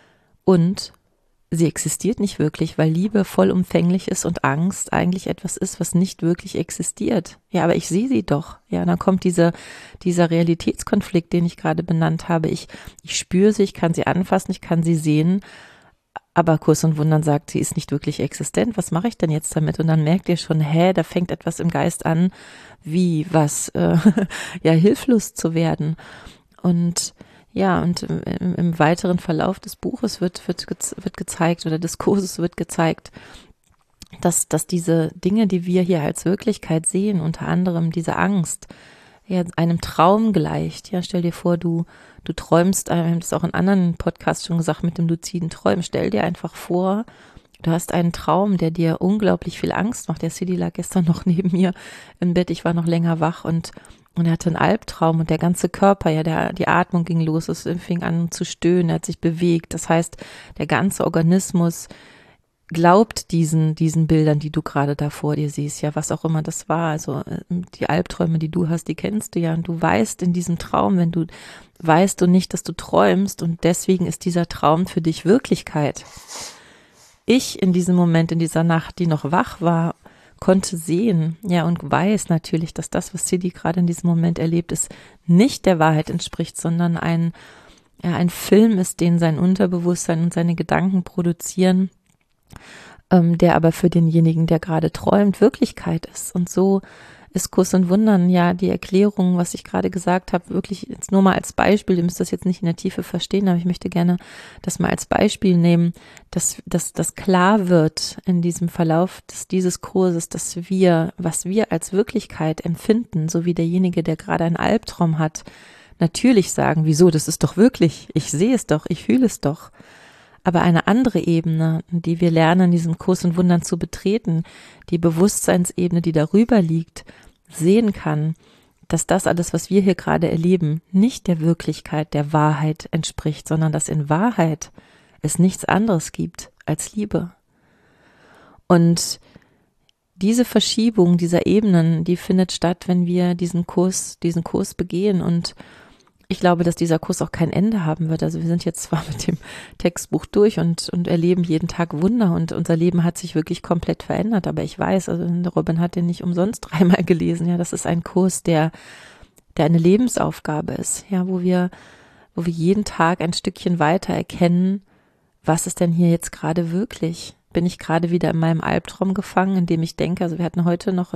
Und sie existiert nicht wirklich, weil Liebe vollumfänglich ist und Angst eigentlich etwas ist, was nicht wirklich existiert. Ja, aber ich sehe sie doch. Ja, dann kommt dieser Realitätskonflikt, den ich gerade benannt habe. Ich spüre sie, ich kann sie anfassen, ich kann sie sehen, aber Kurs und Wundern sagt, sie ist nicht wirklich existent. Was mache ich denn jetzt damit? Und dann merkt ihr schon, da fängt etwas im Geist an, ja, hilflos zu werden. Und Ja, und im weiteren Verlauf des Buches wird gezeigt oder des Kurses wird gezeigt, dass diese Dinge, die wir hier als Wirklichkeit sehen, unter anderem diese Angst, ja, einem Traum gleicht. Ja, stell dir vor, du träumst, wir haben das auch in anderen Podcasts schon gesagt, mit dem luziden Träumen. Stell dir einfach vor, du hast einen Traum, der dir unglaublich viel Angst macht. Der Sidi lag gestern noch neben mir im Bett, ich war noch länger wach und er hatte einen Albtraum und der ganze Körper, ja, die Atmung ging los, es fing an zu stöhnen, er hat sich bewegt. Das heißt, der ganze Organismus glaubt diesen Bildern, die du gerade da vor dir siehst, ja, was auch immer das war. Also die Albträume, die du hast, die kennst du ja und du weißt in diesem Traum, weißt du nicht, dass du träumst und deswegen ist dieser Traum für dich Wirklichkeit. Ich in diesem Moment, in dieser Nacht, die noch wach war, konnte sehen, ja, und weiß natürlich, dass das, was Sidi gerade in diesem Moment erlebt, ist, nicht der Wahrheit entspricht, sondern ein Film ist, den sein Unterbewusstsein und seine Gedanken produzieren, der aber für denjenigen, der gerade träumt, Wirklichkeit ist. Und so ist Kurs und Wundern, ja, die Erklärung, was ich gerade gesagt habe, wirklich jetzt nur mal als Beispiel, ihr müsst das jetzt nicht in der Tiefe verstehen, aber ich möchte gerne das mal als Beispiel nehmen, dass klar wird in diesem Verlauf dieses Kurses, dass was wir als Wirklichkeit empfinden, so wie derjenige, der gerade einen Albtraum hat, natürlich sagen, wieso, das ist doch wirklich, ich sehe es doch, ich fühle es doch. Aber eine andere Ebene, die wir lernen, in diesem Kurs und Wundern zu betreten, die Bewusstseinsebene, die darüber liegt, sehen kann, dass das alles, was wir hier gerade erleben, nicht der Wirklichkeit, der Wahrheit entspricht, sondern dass in Wahrheit es nichts anderes gibt als Liebe. Und diese Verschiebung dieser Ebenen, die findet statt, wenn wir diesen Kurs begehen, und ich glaube, dass dieser Kurs auch kein Ende haben wird. Also wir sind jetzt zwar mit dem Textbuch durch und erleben jeden Tag Wunder und unser Leben hat sich wirklich komplett verändert. Aber ich weiß, also Robin hat den nicht umsonst 3-mal gelesen. Ja, das ist ein Kurs, der eine Lebensaufgabe ist. Ja, wo wir jeden Tag ein Stückchen weiter erkennen, was ist denn hier jetzt gerade wirklich? Bin ich gerade wieder in meinem Albtraum gefangen, in dem ich denke, also wir hatten heute noch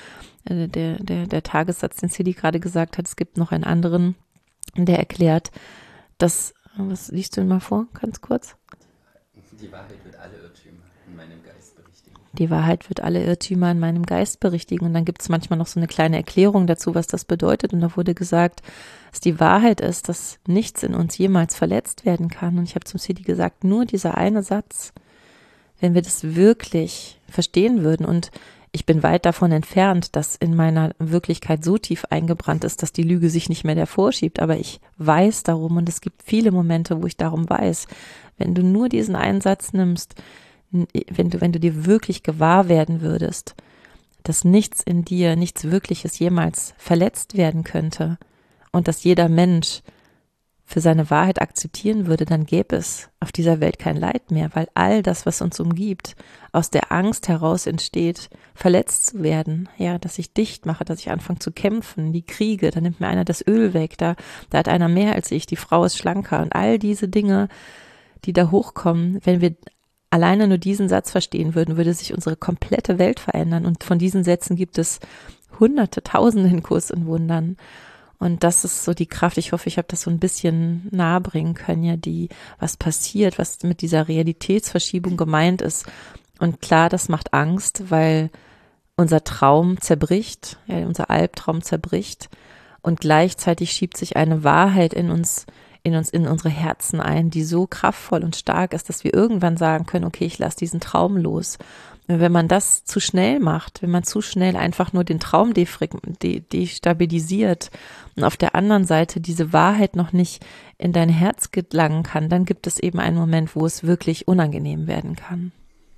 der Tagessatz, den Sidi gerade gesagt hat, es gibt noch einen anderen, der erklärt, dass, was liest du denn mal vor, ganz kurz? Die Wahrheit wird alle Irrtümer in meinem Geist berichtigen. Die Wahrheit wird alle Irrtümer in meinem Geist berichtigen. Und dann gibt es manchmal noch so eine kleine Erklärung dazu, was das bedeutet. Und da wurde gesagt, dass die Wahrheit ist, dass nichts in uns jemals verletzt werden kann. Und ich habe zum Sidi gesagt, nur dieser eine Satz, wenn wir das wirklich verstehen würden, und ich bin weit davon entfernt, dass in meiner Wirklichkeit so tief eingebrannt ist, dass die Lüge sich nicht mehr davor schiebt, aber ich weiß darum und es gibt viele Momente, wo ich darum weiß. Wenn du nur diesen einen Satz nimmst, wenn du dir wirklich gewahr werden würdest, dass nichts in dir, nichts Wirkliches jemals verletzt werden könnte und dass jeder Mensch für seine Wahrheit akzeptieren würde, dann gäbe es auf dieser Welt kein Leid mehr, weil all das, was uns umgibt, aus der Angst heraus entsteht, verletzt zu werden, ja, dass ich dicht mache, dass ich anfange zu kämpfen, die Kriege, da nimmt mir einer das Öl weg, da hat einer mehr als ich, die Frau ist schlanker und all diese Dinge, die da hochkommen, wenn wir alleine nur diesen Satz verstehen würden, würde sich unsere komplette Welt verändern, und von diesen Sätzen gibt es Hunderte, Tausende in Kurs und Wundern. Und das ist so die Kraft, ich hoffe, ich habe das so ein bisschen nahe bringen können, ja, was passiert, was mit dieser Realitätsverschiebung gemeint ist. Und klar, das macht Angst, weil unser Traum zerbricht, ja, unser Albtraum zerbricht, und gleichzeitig schiebt sich eine Wahrheit in unsere Herzen ein, die so kraftvoll und stark ist, dass wir irgendwann sagen können, okay, ich lasse diesen Traum los. Und wenn man das zu schnell macht, wenn man zu schnell einfach nur den Traum destabilisiert und auf der anderen Seite diese Wahrheit noch nicht in dein Herz gelangen kann, dann gibt es eben einen Moment, wo es wirklich unangenehm werden kann.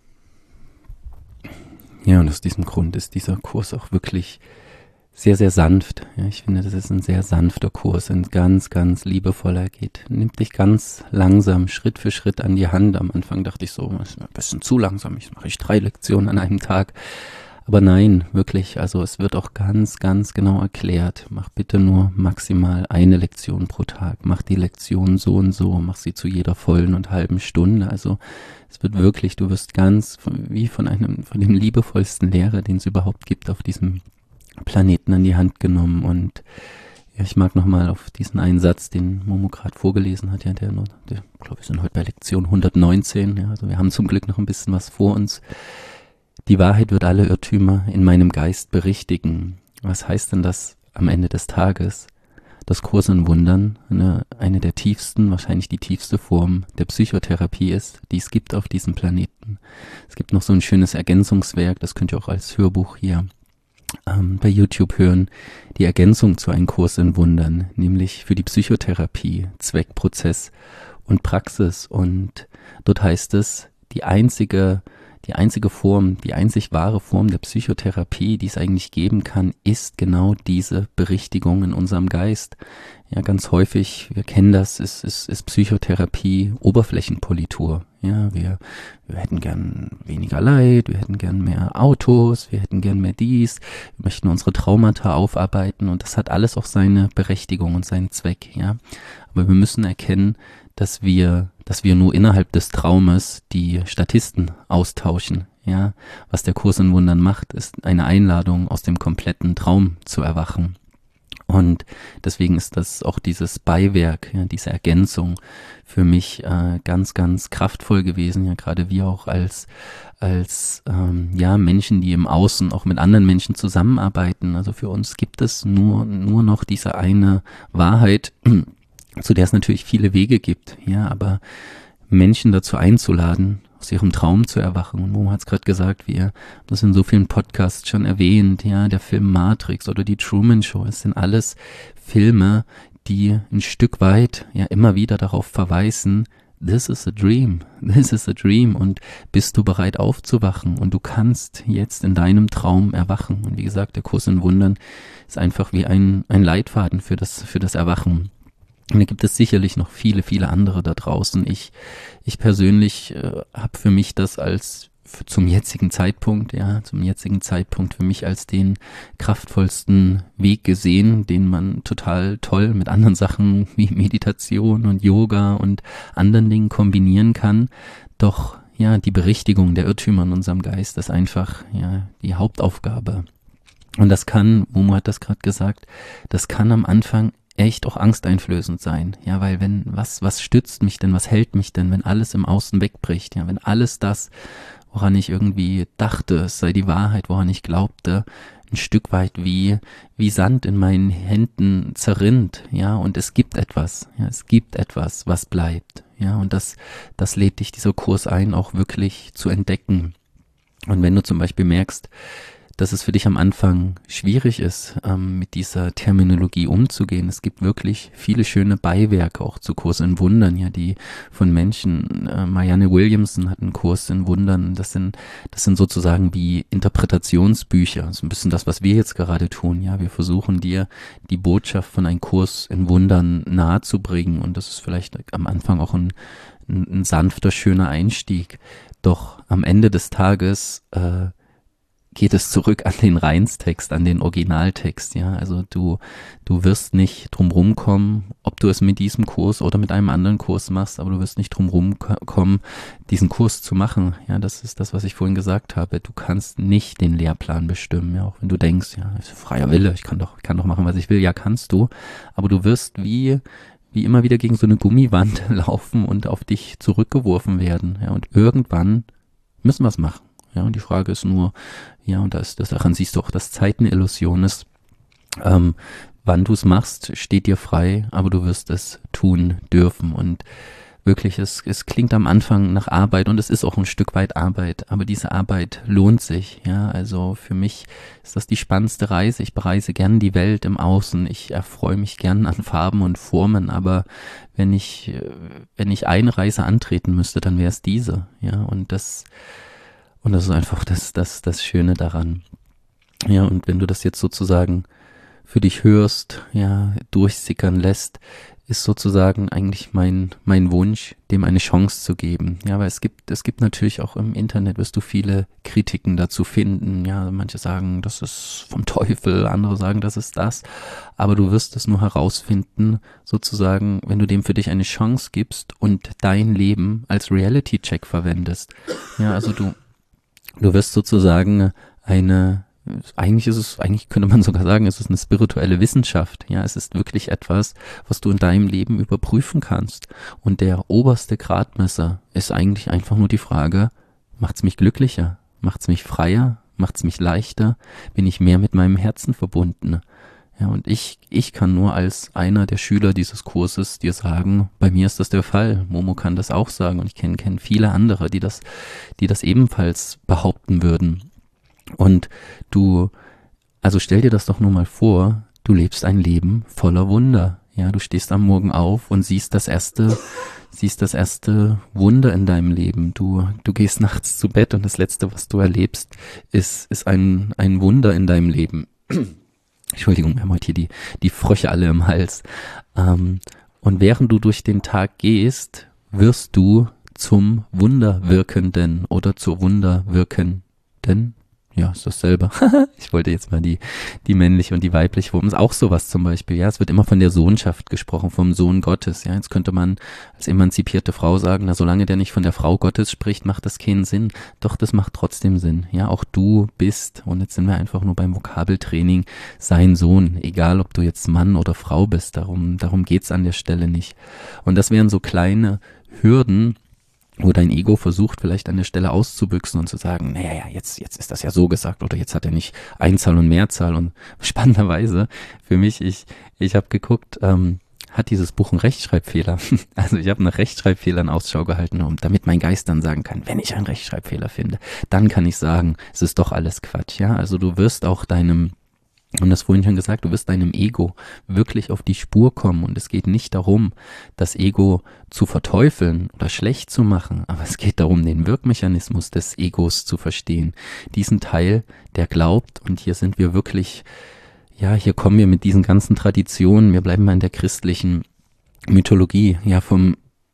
Ja, und aus diesem Grund ist dieser Kurs auch wirklich sehr, sehr sanft. Ja, ich finde, das ist ein sehr sanfter Kurs, ein ganz, ganz liebevoller, nimmt dich ganz langsam, Schritt für Schritt an die Hand. Am Anfang dachte ich so, das ist ein bisschen zu langsam, ich mache 3 Lektionen an einem Tag. Aber nein, wirklich, also es wird auch ganz, ganz genau erklärt. Mach bitte nur maximal 1 Lektion pro Tag. Mach die Lektion so und so, mach sie zu jeder vollen und halben Stunde. Also es wird wirklich, du wirst ganz wie von dem liebevollsten Lehrer, den es überhaupt gibt auf diesem Planeten, an die Hand genommen, und Ja, ich mag nochmal auf diesen einen Satz, den Momo gerade vorgelesen hat, ja, ich glaube, wir sind heute bei Lektion 119, ja, also wir haben zum Glück noch ein bisschen was vor uns. Die Wahrheit wird alle Irrtümer in meinem Geist berichtigen. Was heißt denn das am Ende des Tages? Dass Kurs in Wundern eine der tiefsten, wahrscheinlich die tiefste Form der Psychotherapie ist, die es gibt auf diesem Planeten. Es gibt noch so ein schönes Ergänzungswerk, das könnt ihr auch als Hörbuch hier bei YouTube hören, die Ergänzung zu einem Kurs in Wundern, nämlich für die Psychotherapie, Zweck, Prozess und Praxis. Und dort heißt es, die einzig wahre Form der Psychotherapie, die es eigentlich geben kann, ist genau diese Berichtigung in unserem Geist. Ja, ganz häufig, wir kennen das, ist Psychotherapie Oberflächenpolitur. Ja, wir hätten gern weniger Leid, wir hätten gern mehr Autos, wir hätten gern mehr dies, wir möchten unsere Traumata aufarbeiten und das hat alles auch seine Berechtigung und seinen Zweck, ja. Aber wir müssen erkennen, dass wir nur innerhalb des Traumes die Statisten austauschen, ja. Was der Kurs in Wundern macht, ist eine Einladung, aus dem kompletten Traum zu erwachen. Und deswegen ist das auch dieses Beiwerk, ja, diese Ergänzung für mich ganz, ganz kraftvoll gewesen. Ja, gerade wir auch als Menschen, die im Außen auch mit anderen Menschen zusammenarbeiten. Also für uns gibt es nur noch diese eine Wahrheit, zu der es natürlich viele Wege gibt. Ja, aber Menschen dazu einzuladen, aus ihrem Traum zu erwachen. Und Momo hat es gerade gesagt, wir haben das in so vielen Podcasts schon erwähnt, ja, der Film Matrix oder die Truman Show, es sind alles Filme, die ein Stück weit ja immer wieder darauf verweisen, this is a dream und bist du bereit aufzuwachen und du kannst jetzt in deinem Traum erwachen. Und wie gesagt, der Kurs in Wundern ist einfach wie ein Leitfaden für das Erwachen. Und da gibt es sicherlich noch viele, viele andere da draußen. Ich persönlich habe für mich das zum jetzigen Zeitpunkt für mich als den kraftvollsten Weg gesehen, den man total toll mit anderen Sachen wie Meditation und Yoga und anderen Dingen kombinieren kann. Doch ja, die Berichtigung der Irrtümer in unserem Geist ist einfach ja die Hauptaufgabe. Und das kann, Momo hat das gerade gesagt, das kann am Anfang echt auch angsteinflößend sein, ja, weil was stützt mich denn, was hält mich denn, wenn alles im Außen wegbricht, ja, wenn alles das, woran ich irgendwie dachte, es sei die Wahrheit, woran ich glaubte, ein Stück weit wie Sand in meinen Händen zerrinnt, ja, und es gibt etwas, was bleibt, ja, und das lädt dich dieser Kurs ein, auch wirklich zu entdecken. Und wenn du zum Beispiel merkst, dass es für dich am Anfang schwierig ist, mit dieser Terminologie umzugehen. Es gibt wirklich viele schöne Beiwerke auch zu Kurs in Wundern, ja, die von Menschen, Marianne Williamson hat einen Kurs in Wundern, das sind sozusagen wie Interpretationsbücher, so ein bisschen das, was wir jetzt gerade tun, ja, wir versuchen dir die Botschaft von einem Kurs in Wundern nahezubringen und das ist vielleicht am Anfang auch ein sanfter, schöner Einstieg, doch am Ende des Tages, geht es zurück an den Reinstext, an den Originaltext, ja, also du wirst nicht drum rumkommen, ob du es mit diesem Kurs oder mit einem anderen Kurs machst, aber du wirst nicht drum rumkommen, diesen Kurs zu machen, ja, das ist das, was ich vorhin gesagt habe, du kannst nicht den Lehrplan bestimmen, ja, auch wenn du denkst, ja, ist freier Wille, ich kann doch machen, was ich will, ja, kannst du, aber du wirst wie immer wieder gegen so eine Gummiwand laufen und auf dich zurückgeworfen werden, ja, und irgendwann müssen wir es machen. Ja, und die Frage ist nur, ja, und daran siehst du auch, dass Zeit eine Illusion ist. Wann du es machst, steht dir frei, aber du wirst es tun dürfen. Und wirklich, es klingt am Anfang nach Arbeit und es ist auch ein Stück weit Arbeit, aber diese Arbeit lohnt sich. Ja, also für mich ist das die spannendste Reise. Ich bereise gern die Welt im Außen. Ich erfreue mich gern an Farben und Formen, aber wenn ich eine Reise antreten müsste, dann wäre es diese. Ja, und das ist einfach das Schöne daran. Ja, und wenn du das jetzt sozusagen für dich hörst, ja, durchsickern lässt, ist sozusagen eigentlich mein Wunsch, dem eine Chance zu geben. Ja, weil es gibt natürlich auch im Internet, wirst du viele Kritiken dazu finden. Ja, manche sagen, das ist vom Teufel, andere sagen, das ist das. Aber du wirst es nur herausfinden, sozusagen, wenn du dem für dich eine Chance gibst und dein Leben als Reality-Check verwendest. Ja, also du wirst sozusagen eigentlich könnte man sogar sagen, es ist eine spirituelle Wissenschaft. Ja, es ist wirklich etwas, was du in deinem Leben überprüfen kannst. Und der oberste Gradmesser ist eigentlich einfach nur die Frage, macht's mich glücklicher? Macht's mich freier? Macht's mich leichter? Bin ich mehr mit meinem Herzen verbunden? Ja, und ich kann nur als einer der Schüler dieses Kurses dir sagen, bei mir ist das der Fall. Momo kann das auch sagen und ich kenne viele andere, die das ebenfalls behaupten würden. Und also stell dir das doch nur mal vor, du lebst ein Leben voller Wunder. Ja, du stehst am Morgen auf und siehst das erste Wunder in deinem Leben. Du gehst nachts zu Bett und das Letzte, was du erlebst, ist ein Wunder in deinem Leben. Entschuldigung, wir haben heute hier die Frösche alle im Hals. Und während du durch den Tag gehst, wirst du zum Wunderwirkenden oder zur Wunderwirkenden. Ja, ist dasselbe. Ich wollte jetzt mal die männliche und die weibliche Form. Ist auch sowas zum Beispiel. Ja, es wird immer von der Sohnschaft gesprochen, vom Sohn Gottes. Ja, jetzt könnte man als emanzipierte Frau sagen, na, solange der nicht von der Frau Gottes spricht, macht das keinen Sinn. Doch, das macht trotzdem Sinn. Ja, auch du bist, und jetzt sind wir einfach nur beim Vokabeltraining, sein Sohn. Egal, ob du jetzt Mann oder Frau bist. Darum geht's an der Stelle nicht. Und das wären so kleine Hürden, wo dein Ego versucht, vielleicht an der Stelle auszubüchsen und zu sagen, naja, jetzt ist das ja so gesagt oder jetzt hat er nicht Einzahl und Mehrzahl. Und spannenderweise für mich, ich habe geguckt, hat dieses Buch einen Rechtschreibfehler? Also ich habe nach Rechtschreibfehlern Ausschau gehalten, damit mein Geist dann sagen kann, wenn ich einen Rechtschreibfehler finde, dann kann ich sagen, es ist doch alles Quatsch. Ja, also du wirst auch und das vorhin schon gesagt, du wirst deinem Ego wirklich auf die Spur kommen und es geht nicht darum, das Ego zu verteufeln oder schlecht zu machen, aber es geht darum, den Wirkmechanismus des Egos zu verstehen. Diesen Teil, der glaubt, und hier sind wir wirklich, ja, hier kommen wir mit diesen ganzen Traditionen, wir bleiben mal in der christlichen Mythologie, ja, vom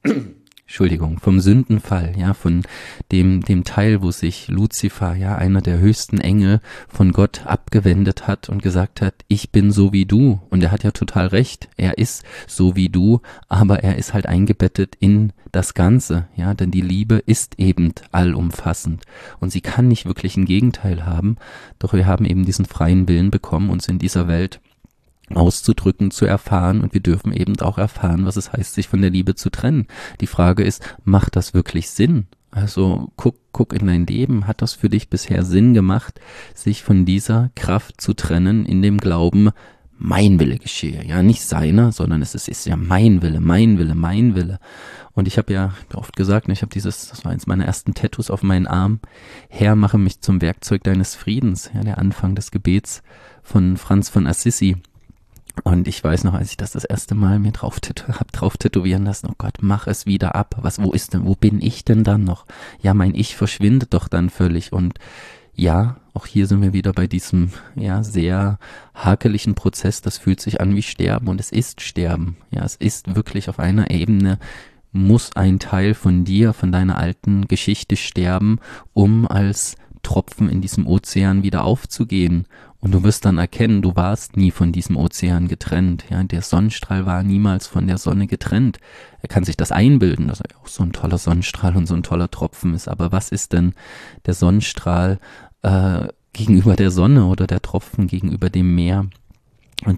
Sündenfall, ja, von dem Teil, wo sich Luzifer, ja, einer der höchsten Engel, von Gott abgewendet hat und gesagt hat, ich bin so wie du. Und er hat ja total recht, er ist so wie du, aber er ist halt eingebettet in das Ganze, ja, denn die Liebe ist eben allumfassend und sie kann nicht wirklich ein Gegenteil haben, doch wir haben eben diesen freien Willen bekommen, uns in dieser Welt auszudrücken, zu erfahren, und wir dürfen eben auch erfahren, was es heißt, sich von der Liebe zu trennen. Die Frage ist, macht das wirklich Sinn? Also guck in dein Leben, hat das für dich bisher Sinn gemacht, sich von dieser Kraft zu trennen, in dem Glauben, mein Wille geschehe, ja, nicht seiner, sondern es ist ja mein Wille, mein Wille, mein Wille. Und ich habe ja oft gesagt, ich habe das war eins meiner ersten Tattoos auf meinen Arm, Herr, mache mich zum Werkzeug deines Friedens, ja, der Anfang des Gebets von Franz von Assisi. Und ich weiß noch, als ich das erste Mal mir drauf tätowieren lassen, oh Gott, mach es wieder ab. Wo bin ich denn dann noch? Ja, mein Ich verschwindet doch dann völlig. Und ja, auch hier sind wir wieder bei diesem, ja, sehr hakeligen Prozess. Das fühlt sich an wie Sterben und es ist Sterben. Ja, es ist wirklich auf einer Ebene, muss ein Teil von dir, von deiner alten Geschichte sterben, um als Tropfen in diesem Ozean wieder aufzugehen. Und du wirst dann erkennen, du warst nie von diesem Ozean getrennt. Ja, der Sonnenstrahl war niemals von der Sonne getrennt. Er kann sich das einbilden, dass er auch so ein toller Sonnenstrahl und so ein toller Tropfen ist. Aber was ist denn der Sonnenstrahl gegenüber der Sonne oder der Tropfen gegenüber dem Meer? Und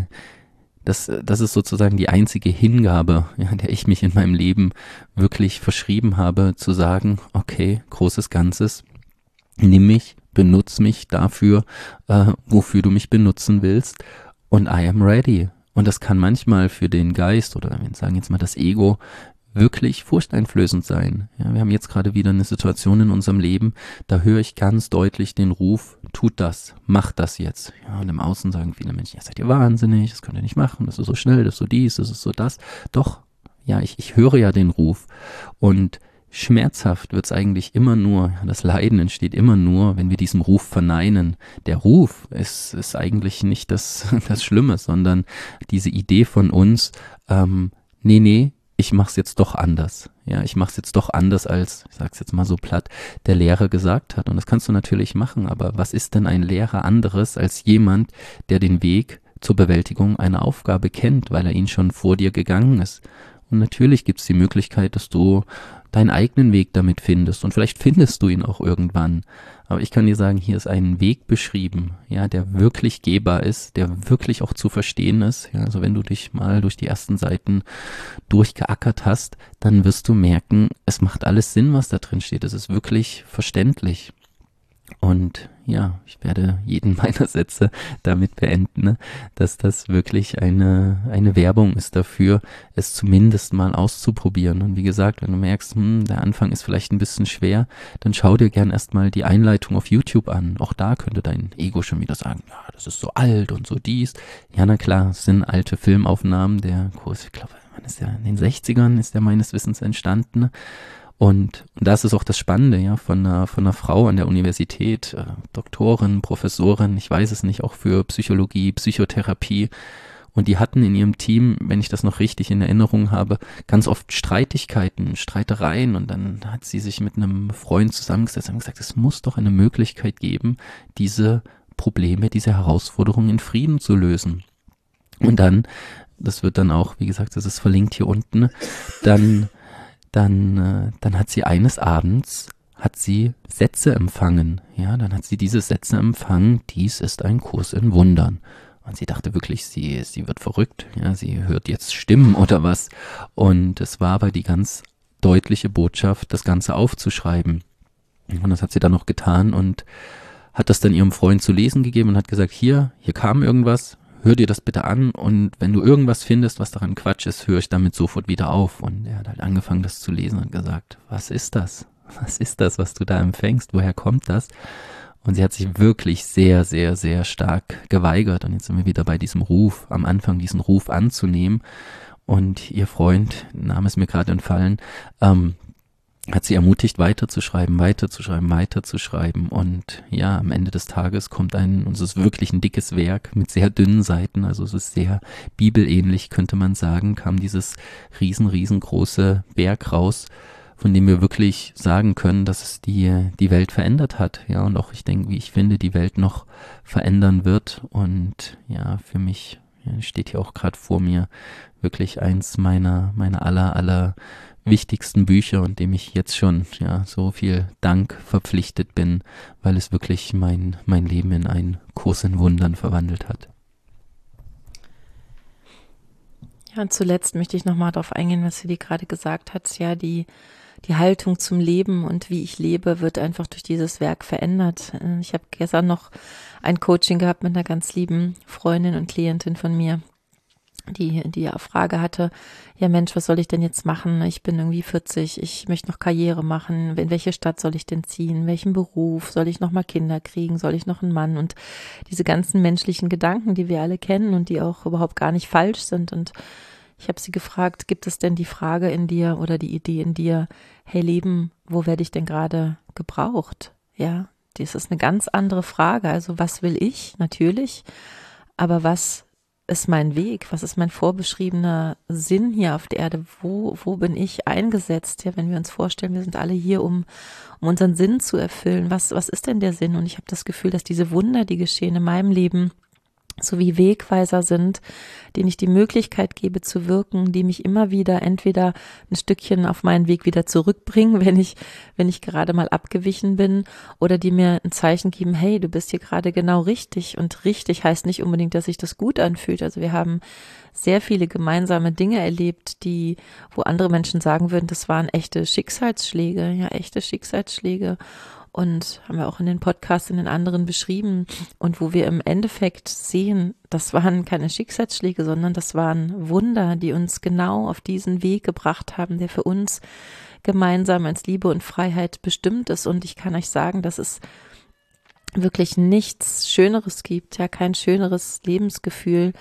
das ist sozusagen die einzige Hingabe, ja, der ich mich in meinem Leben wirklich verschrieben habe, zu sagen, okay, großes Ganzes, nimm mich, benutz mich dafür, wofür du mich benutzen willst, und I am ready. Und das kann manchmal für den Geist oder wir sagen jetzt mal das Ego wirklich furchteinflößend sein. Ja, wir haben jetzt gerade wieder eine Situation in unserem Leben, da höre ich ganz deutlich den Ruf, tut das, macht das jetzt. Ja, und im Außen sagen viele Menschen, ja, seid ihr wahnsinnig, das könnt ihr nicht machen, das ist so schnell, das ist so dies, das ist so das. Doch, ja, ich höre ja den Ruf, und schmerzhaft wird's eigentlich immer nur, das Leiden entsteht immer nur, wenn wir diesem Ruf verneinen. Der Ruf ist eigentlich nicht das Schlimme, sondern diese Idee von uns, nee, ich mach's jetzt doch anders. Ja, ich mach's jetzt doch anders, als, ich sag's jetzt mal so platt, der Lehrer gesagt hat. Und das kannst du natürlich machen, aber was ist denn ein Lehrer anderes als jemand, der den Weg zur Bewältigung einer Aufgabe kennt, weil er ihn schon vor dir gegangen ist? Und natürlich gibt's die Möglichkeit, dass du deinen eigenen Weg damit findest. Und vielleicht findest du ihn auch irgendwann. Aber ich kann dir sagen, hier ist ein Weg beschrieben, ja, der wirklich gehbar ist, der wirklich auch zu verstehen ist. Ja, also wenn du dich mal durch die ersten Seiten durchgeackert hast, dann wirst du merken, es macht alles Sinn, was da drin steht. Es ist wirklich verständlich. Und ja, ich werde jeden meiner Sätze damit beenden, ne, dass das wirklich eine Werbung ist dafür, es zumindest mal auszuprobieren. Und wie gesagt, wenn du merkst, der Anfang ist vielleicht ein bisschen schwer, dann schau dir gern erstmal die Einleitung auf YouTube an. Auch da könnte dein Ego schon wieder sagen, ja, das ist so alt und so dies. Ja, na klar, es sind alte Filmaufnahmen. Der Kurs, ich glaube, wann ist der? In den 60ern ist der meines Wissens entstanden. Und das ist auch das Spannende, ja, von einer Frau an der Universität, Doktorin, Professorin, ich weiß es nicht, auch für Psychologie, Psychotherapie. Und die hatten in ihrem Team, wenn ich das noch richtig in Erinnerung habe, ganz oft Streitigkeiten, Streitereien. Und dann hat sie sich mit einem Freund zusammengesetzt und gesagt, es muss doch eine Möglichkeit geben, diese Probleme, diese Herausforderungen in Frieden zu lösen. Und dann, das wird dann auch, wie gesagt, das ist verlinkt hier unten, dann hat sie eines Abends, hat sie Sätze empfangen. Ja, dann hat sie diese Sätze empfangen, dies ist ein Kurs in Wundern. Und sie dachte wirklich, sie wird verrückt. Ja, sie hört jetzt Stimmen oder was. Und es war aber die ganz deutliche Botschaft, das Ganze aufzuschreiben. Und das hat sie dann noch getan und hat das dann ihrem Freund zu lesen gegeben und hat gesagt, hier kam irgendwas. Hör dir das bitte an und wenn du irgendwas findest, was daran Quatsch ist, höre ich damit sofort wieder auf. Und er hat halt angefangen, das zu lesen und gesagt, was ist das? Was ist das, was du da empfängst? Woher kommt das? Und sie hat sich wirklich sehr, sehr, sehr stark geweigert. Und jetzt sind wir wieder bei diesem Ruf, am Anfang diesen Ruf anzunehmen. Und ihr Freund, Name ist mir gerade entfallen, hat sie ermutigt, weiterzuschreiben. Und ja, am Ende des Tages kommt und es ist wirklich ein dickes Werk mit sehr dünnen Seiten, also es ist sehr bibelähnlich, könnte man sagen, kam dieses riesengroße Werk raus, von dem wir wirklich sagen können, dass es die Welt verändert hat. Ja, und auch ich denke, wie ich finde, die Welt noch verändern wird. Und ja, für mich steht hier auch gerade vor mir wirklich eins meiner aller wichtigsten Bücher und dem ich jetzt schon so viel Dank verpflichtet bin, weil es wirklich mein Leben in einen Kurs in Wundern verwandelt hat. Ja, und zuletzt möchte ich nochmal darauf eingehen, was Silly gerade gesagt hat. Ja, die Haltung zum Leben und wie ich lebe, wird einfach durch dieses Werk verändert. Ich habe gestern noch ein Coaching gehabt mit einer ganz lieben Freundin und Klientin von mir, die eine Frage hatte, ja Mensch, was soll ich denn jetzt machen? Ich bin irgendwie 40, ich möchte noch Karriere machen. In welche Stadt soll ich denn ziehen? Welchen Beruf? Soll ich noch mal Kinder kriegen? Soll ich noch einen Mann? Und diese ganzen menschlichen Gedanken, die wir alle kennen und die auch überhaupt gar nicht falsch sind. Und ich habe sie gefragt, gibt es denn die Frage in dir oder die Idee in dir, hey Leben, wo werde ich denn gerade gebraucht? Ja, das ist eine ganz andere Frage. Also was will ich? Natürlich. Aber was ist mein Weg? Was ist mein vorbeschriebener Sinn hier auf der Erde? Wo bin ich eingesetzt? Ja, wenn wir uns vorstellen, wir sind alle hier, um unseren Sinn zu erfüllen. Was ist denn der Sinn? Und ich habe das Gefühl, dass diese Wunder, die geschehen in meinem Leben, so wie Wegweiser sind, denen ich die Möglichkeit gebe zu wirken, die mich immer wieder entweder ein Stückchen auf meinen Weg wieder zurückbringen, wenn ich gerade mal abgewichen bin, oder die mir ein Zeichen geben, hey, du bist hier gerade genau richtig. Und richtig heißt nicht unbedingt, dass sich das gut anfühlt. Also wir haben sehr viele gemeinsame Dinge erlebt, wo andere Menschen sagen würden, das waren echte Schicksalsschläge, ja, echte Schicksalsschläge. Und haben wir auch in den Podcasts, in den anderen beschrieben. Und wo wir im Endeffekt sehen, das waren keine Schicksalsschläge, sondern das waren Wunder, die uns genau auf diesen Weg gebracht haben, der für uns gemeinsam als Liebe und Freiheit bestimmt ist. Und ich kann euch sagen, dass es wirklich nichts Schöneres gibt, ja, kein schöneres Lebensgefühl,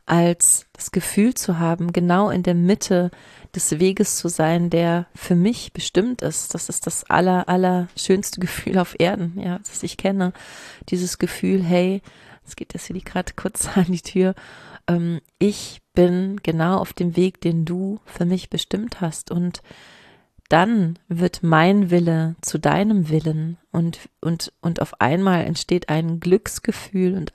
als das Gefühl zu haben, genau in der Mitte des Weges zu sein, der für mich bestimmt ist. Das ist das allerschönste Gefühl auf Erden, ja, das ich kenne. Dieses Gefühl, hey, jetzt geht das hier gerade kurz an die Tür, ich bin genau auf dem Weg, den du für mich bestimmt hast. Und dann wird mein Wille zu deinem Willen und auf einmal entsteht ein Glücksgefühl und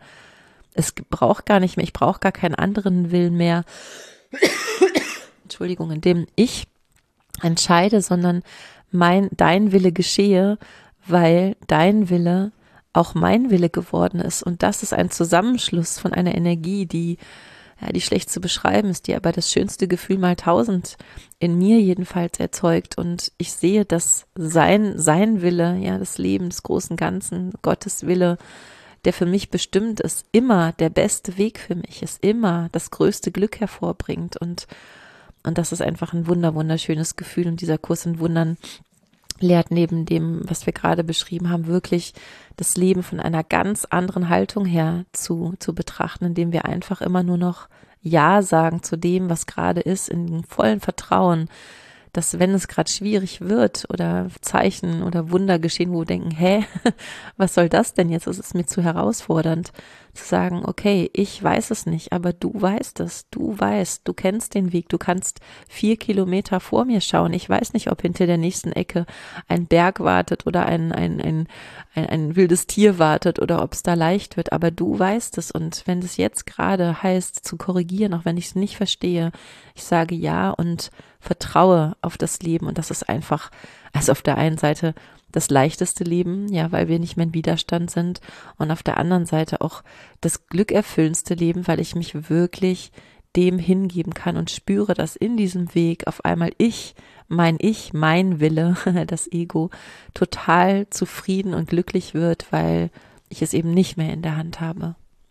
es braucht gar nicht mehr, ich brauche gar keinen anderen Willen mehr, Entschuldigung, in dem ich entscheide, sondern dein Wille geschehe, weil dein Wille auch mein Wille geworden ist. Und das ist ein Zusammenschluss von einer Energie, die schlecht zu beschreiben ist, die aber das schönste Gefühl mal 1000 in mir jedenfalls erzeugt. Und ich sehe, dass sein Wille, ja, das Leben des großen Ganzen, Gottes Wille, der für mich bestimmt ist, immer der beste Weg für mich ist, immer das größte Glück hervorbringt. Und das ist einfach ein wunderschönes Gefühl. Und dieser Kurs in Wundern lehrt neben dem, was wir gerade beschrieben haben, wirklich das Leben von einer ganz anderen Haltung her zu betrachten, indem wir einfach immer nur noch Ja sagen zu dem, was gerade ist, in dem vollen Vertrauen, dass wenn es gerade schwierig wird oder Zeichen oder Wunder geschehen, wo wir denken, was soll das denn jetzt? Das ist mir zu herausfordernd, zu sagen, okay, ich weiß es nicht, aber du weißt es, du kennst den Weg, du kannst 4 Kilometer vor mir schauen. Ich weiß nicht, ob hinter der nächsten Ecke ein Berg wartet oder ein wildes Tier wartet oder ob es da leicht wird, aber du weißt es. Und wenn es jetzt gerade heißt, zu korrigieren, auch wenn ich es nicht verstehe, ich sage ja und vertraue auf das Leben. Und das ist einfach, also auf der einen Seite das leichteste Leben, ja, weil wir nicht mehr in Widerstand sind, und auf der anderen Seite auch das glückerfüllendste Leben, weil ich mich wirklich dem hingeben kann und spüre, dass in diesem Weg auf einmal mein Wille, das Ego, total zufrieden und glücklich wird, weil ich es eben nicht mehr in der Hand habe.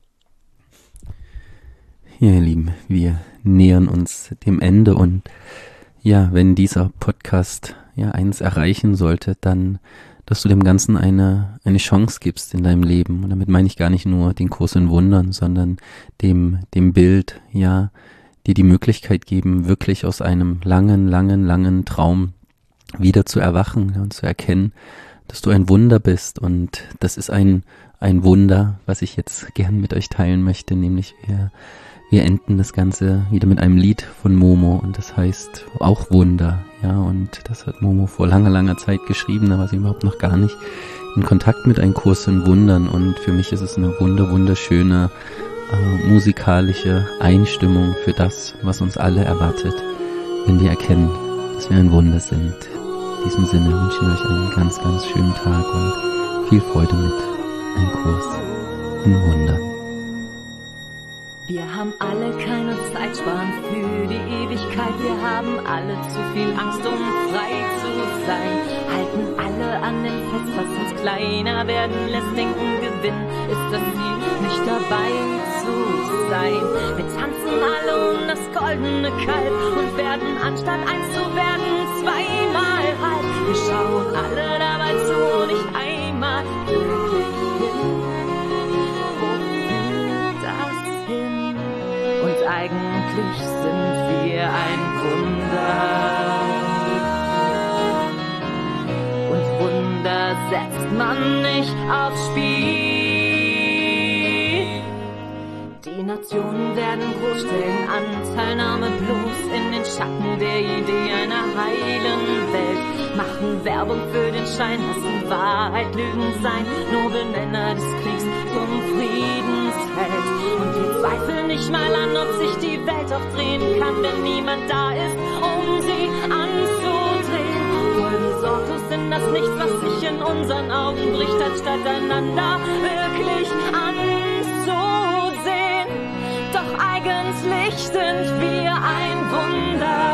Ja, ihr Lieben, wir nähern uns dem Ende, und ja, wenn dieser Podcast eins erreichen sollte, dann, dass du dem Ganzen eine Chance gibst in deinem Leben. Und damit meine ich gar nicht nur den Kurs in Wundern, sondern dem Bild, dir die Möglichkeit geben, wirklich aus einem langen Traum wieder zu erwachen und zu erkennen, dass du ein Wunder bist. Und das ist ein Wunder, was ich jetzt gern mit euch teilen möchte, nämlich wir enden das Ganze wieder mit einem Lied von Momo, und das heißt auch Wunder, und das hat Momo vor langer Zeit geschrieben, da war sie überhaupt noch gar nicht in Kontakt mit einem Kurs in Wundern, und für mich ist es eine wunderschöne musikalische Einstimmung für das, was uns alle erwartet, wenn wir erkennen, dass wir ein Wunder sind. In diesem Sinne wünsche ich euch einen ganz schönen Tag und viel Freude mit einem Kurs in Wundern. Wir haben alle keine Zeitspanne für die Ewigkeit. Wir haben alle zu viel Angst, um frei zu sein. Halten alle an dem fest, was uns kleiner werden lässt. Denken, Gewinn ist das Ziel, nicht dabei zu sein. Wir tanzen alle um das goldene Kalb und werden, anstatt eins zu werden, zweimal halb. Wir schauen alle dabei zu, nicht einmal glücklich hin. Eigentlich sind wir ein Wunder. Und Wunder setzt man nicht aufs Spiel. Die Nationen werden groß stellen, Anteilnahme bloß in den Schatten der Idee einer heilen Welt. Machen Werbung für den Schein, lassen Wahrheit Lügen sein. Nobelmänner des Kriegs zum Friedensheld. Und wir zweifeln nicht mal an, ob sich die Welt auch drehen kann, wenn niemand da ist, um sie anzudrehen. Voll besorglos sind das nichts, was sich in unseren Augen bricht, anstatt einander wirklich anzusehen. Doch eigentlich sind wir ein Wunder.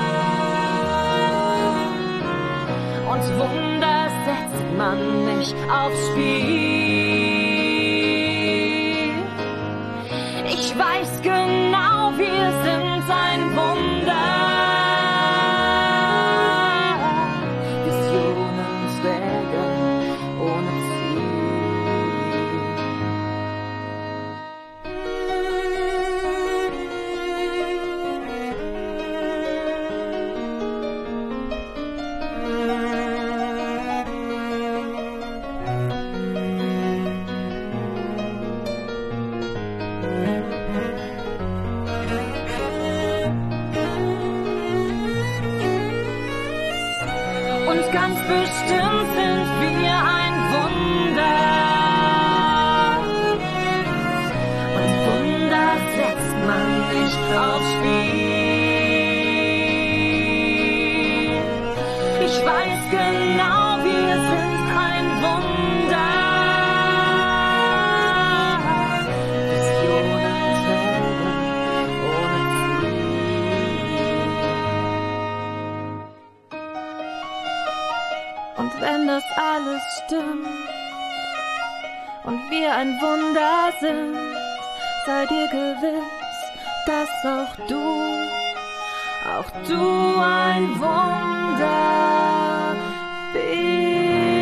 Und Wunder setzt man nicht aufs Spiel. Ich weiß genau, wir sind ein Wunder. Visionenträger ohne Und ganz bestimmt sind wir ein Wunder. Und Wunder setzt man nicht aufs Spiel. genau, wir sind ein Wunder. Visionenträger ohne Ziel. Und wenn das alles stimmt und wir ein Wunder sind, sei dir gewiss, dass auch du ein Wunder bist.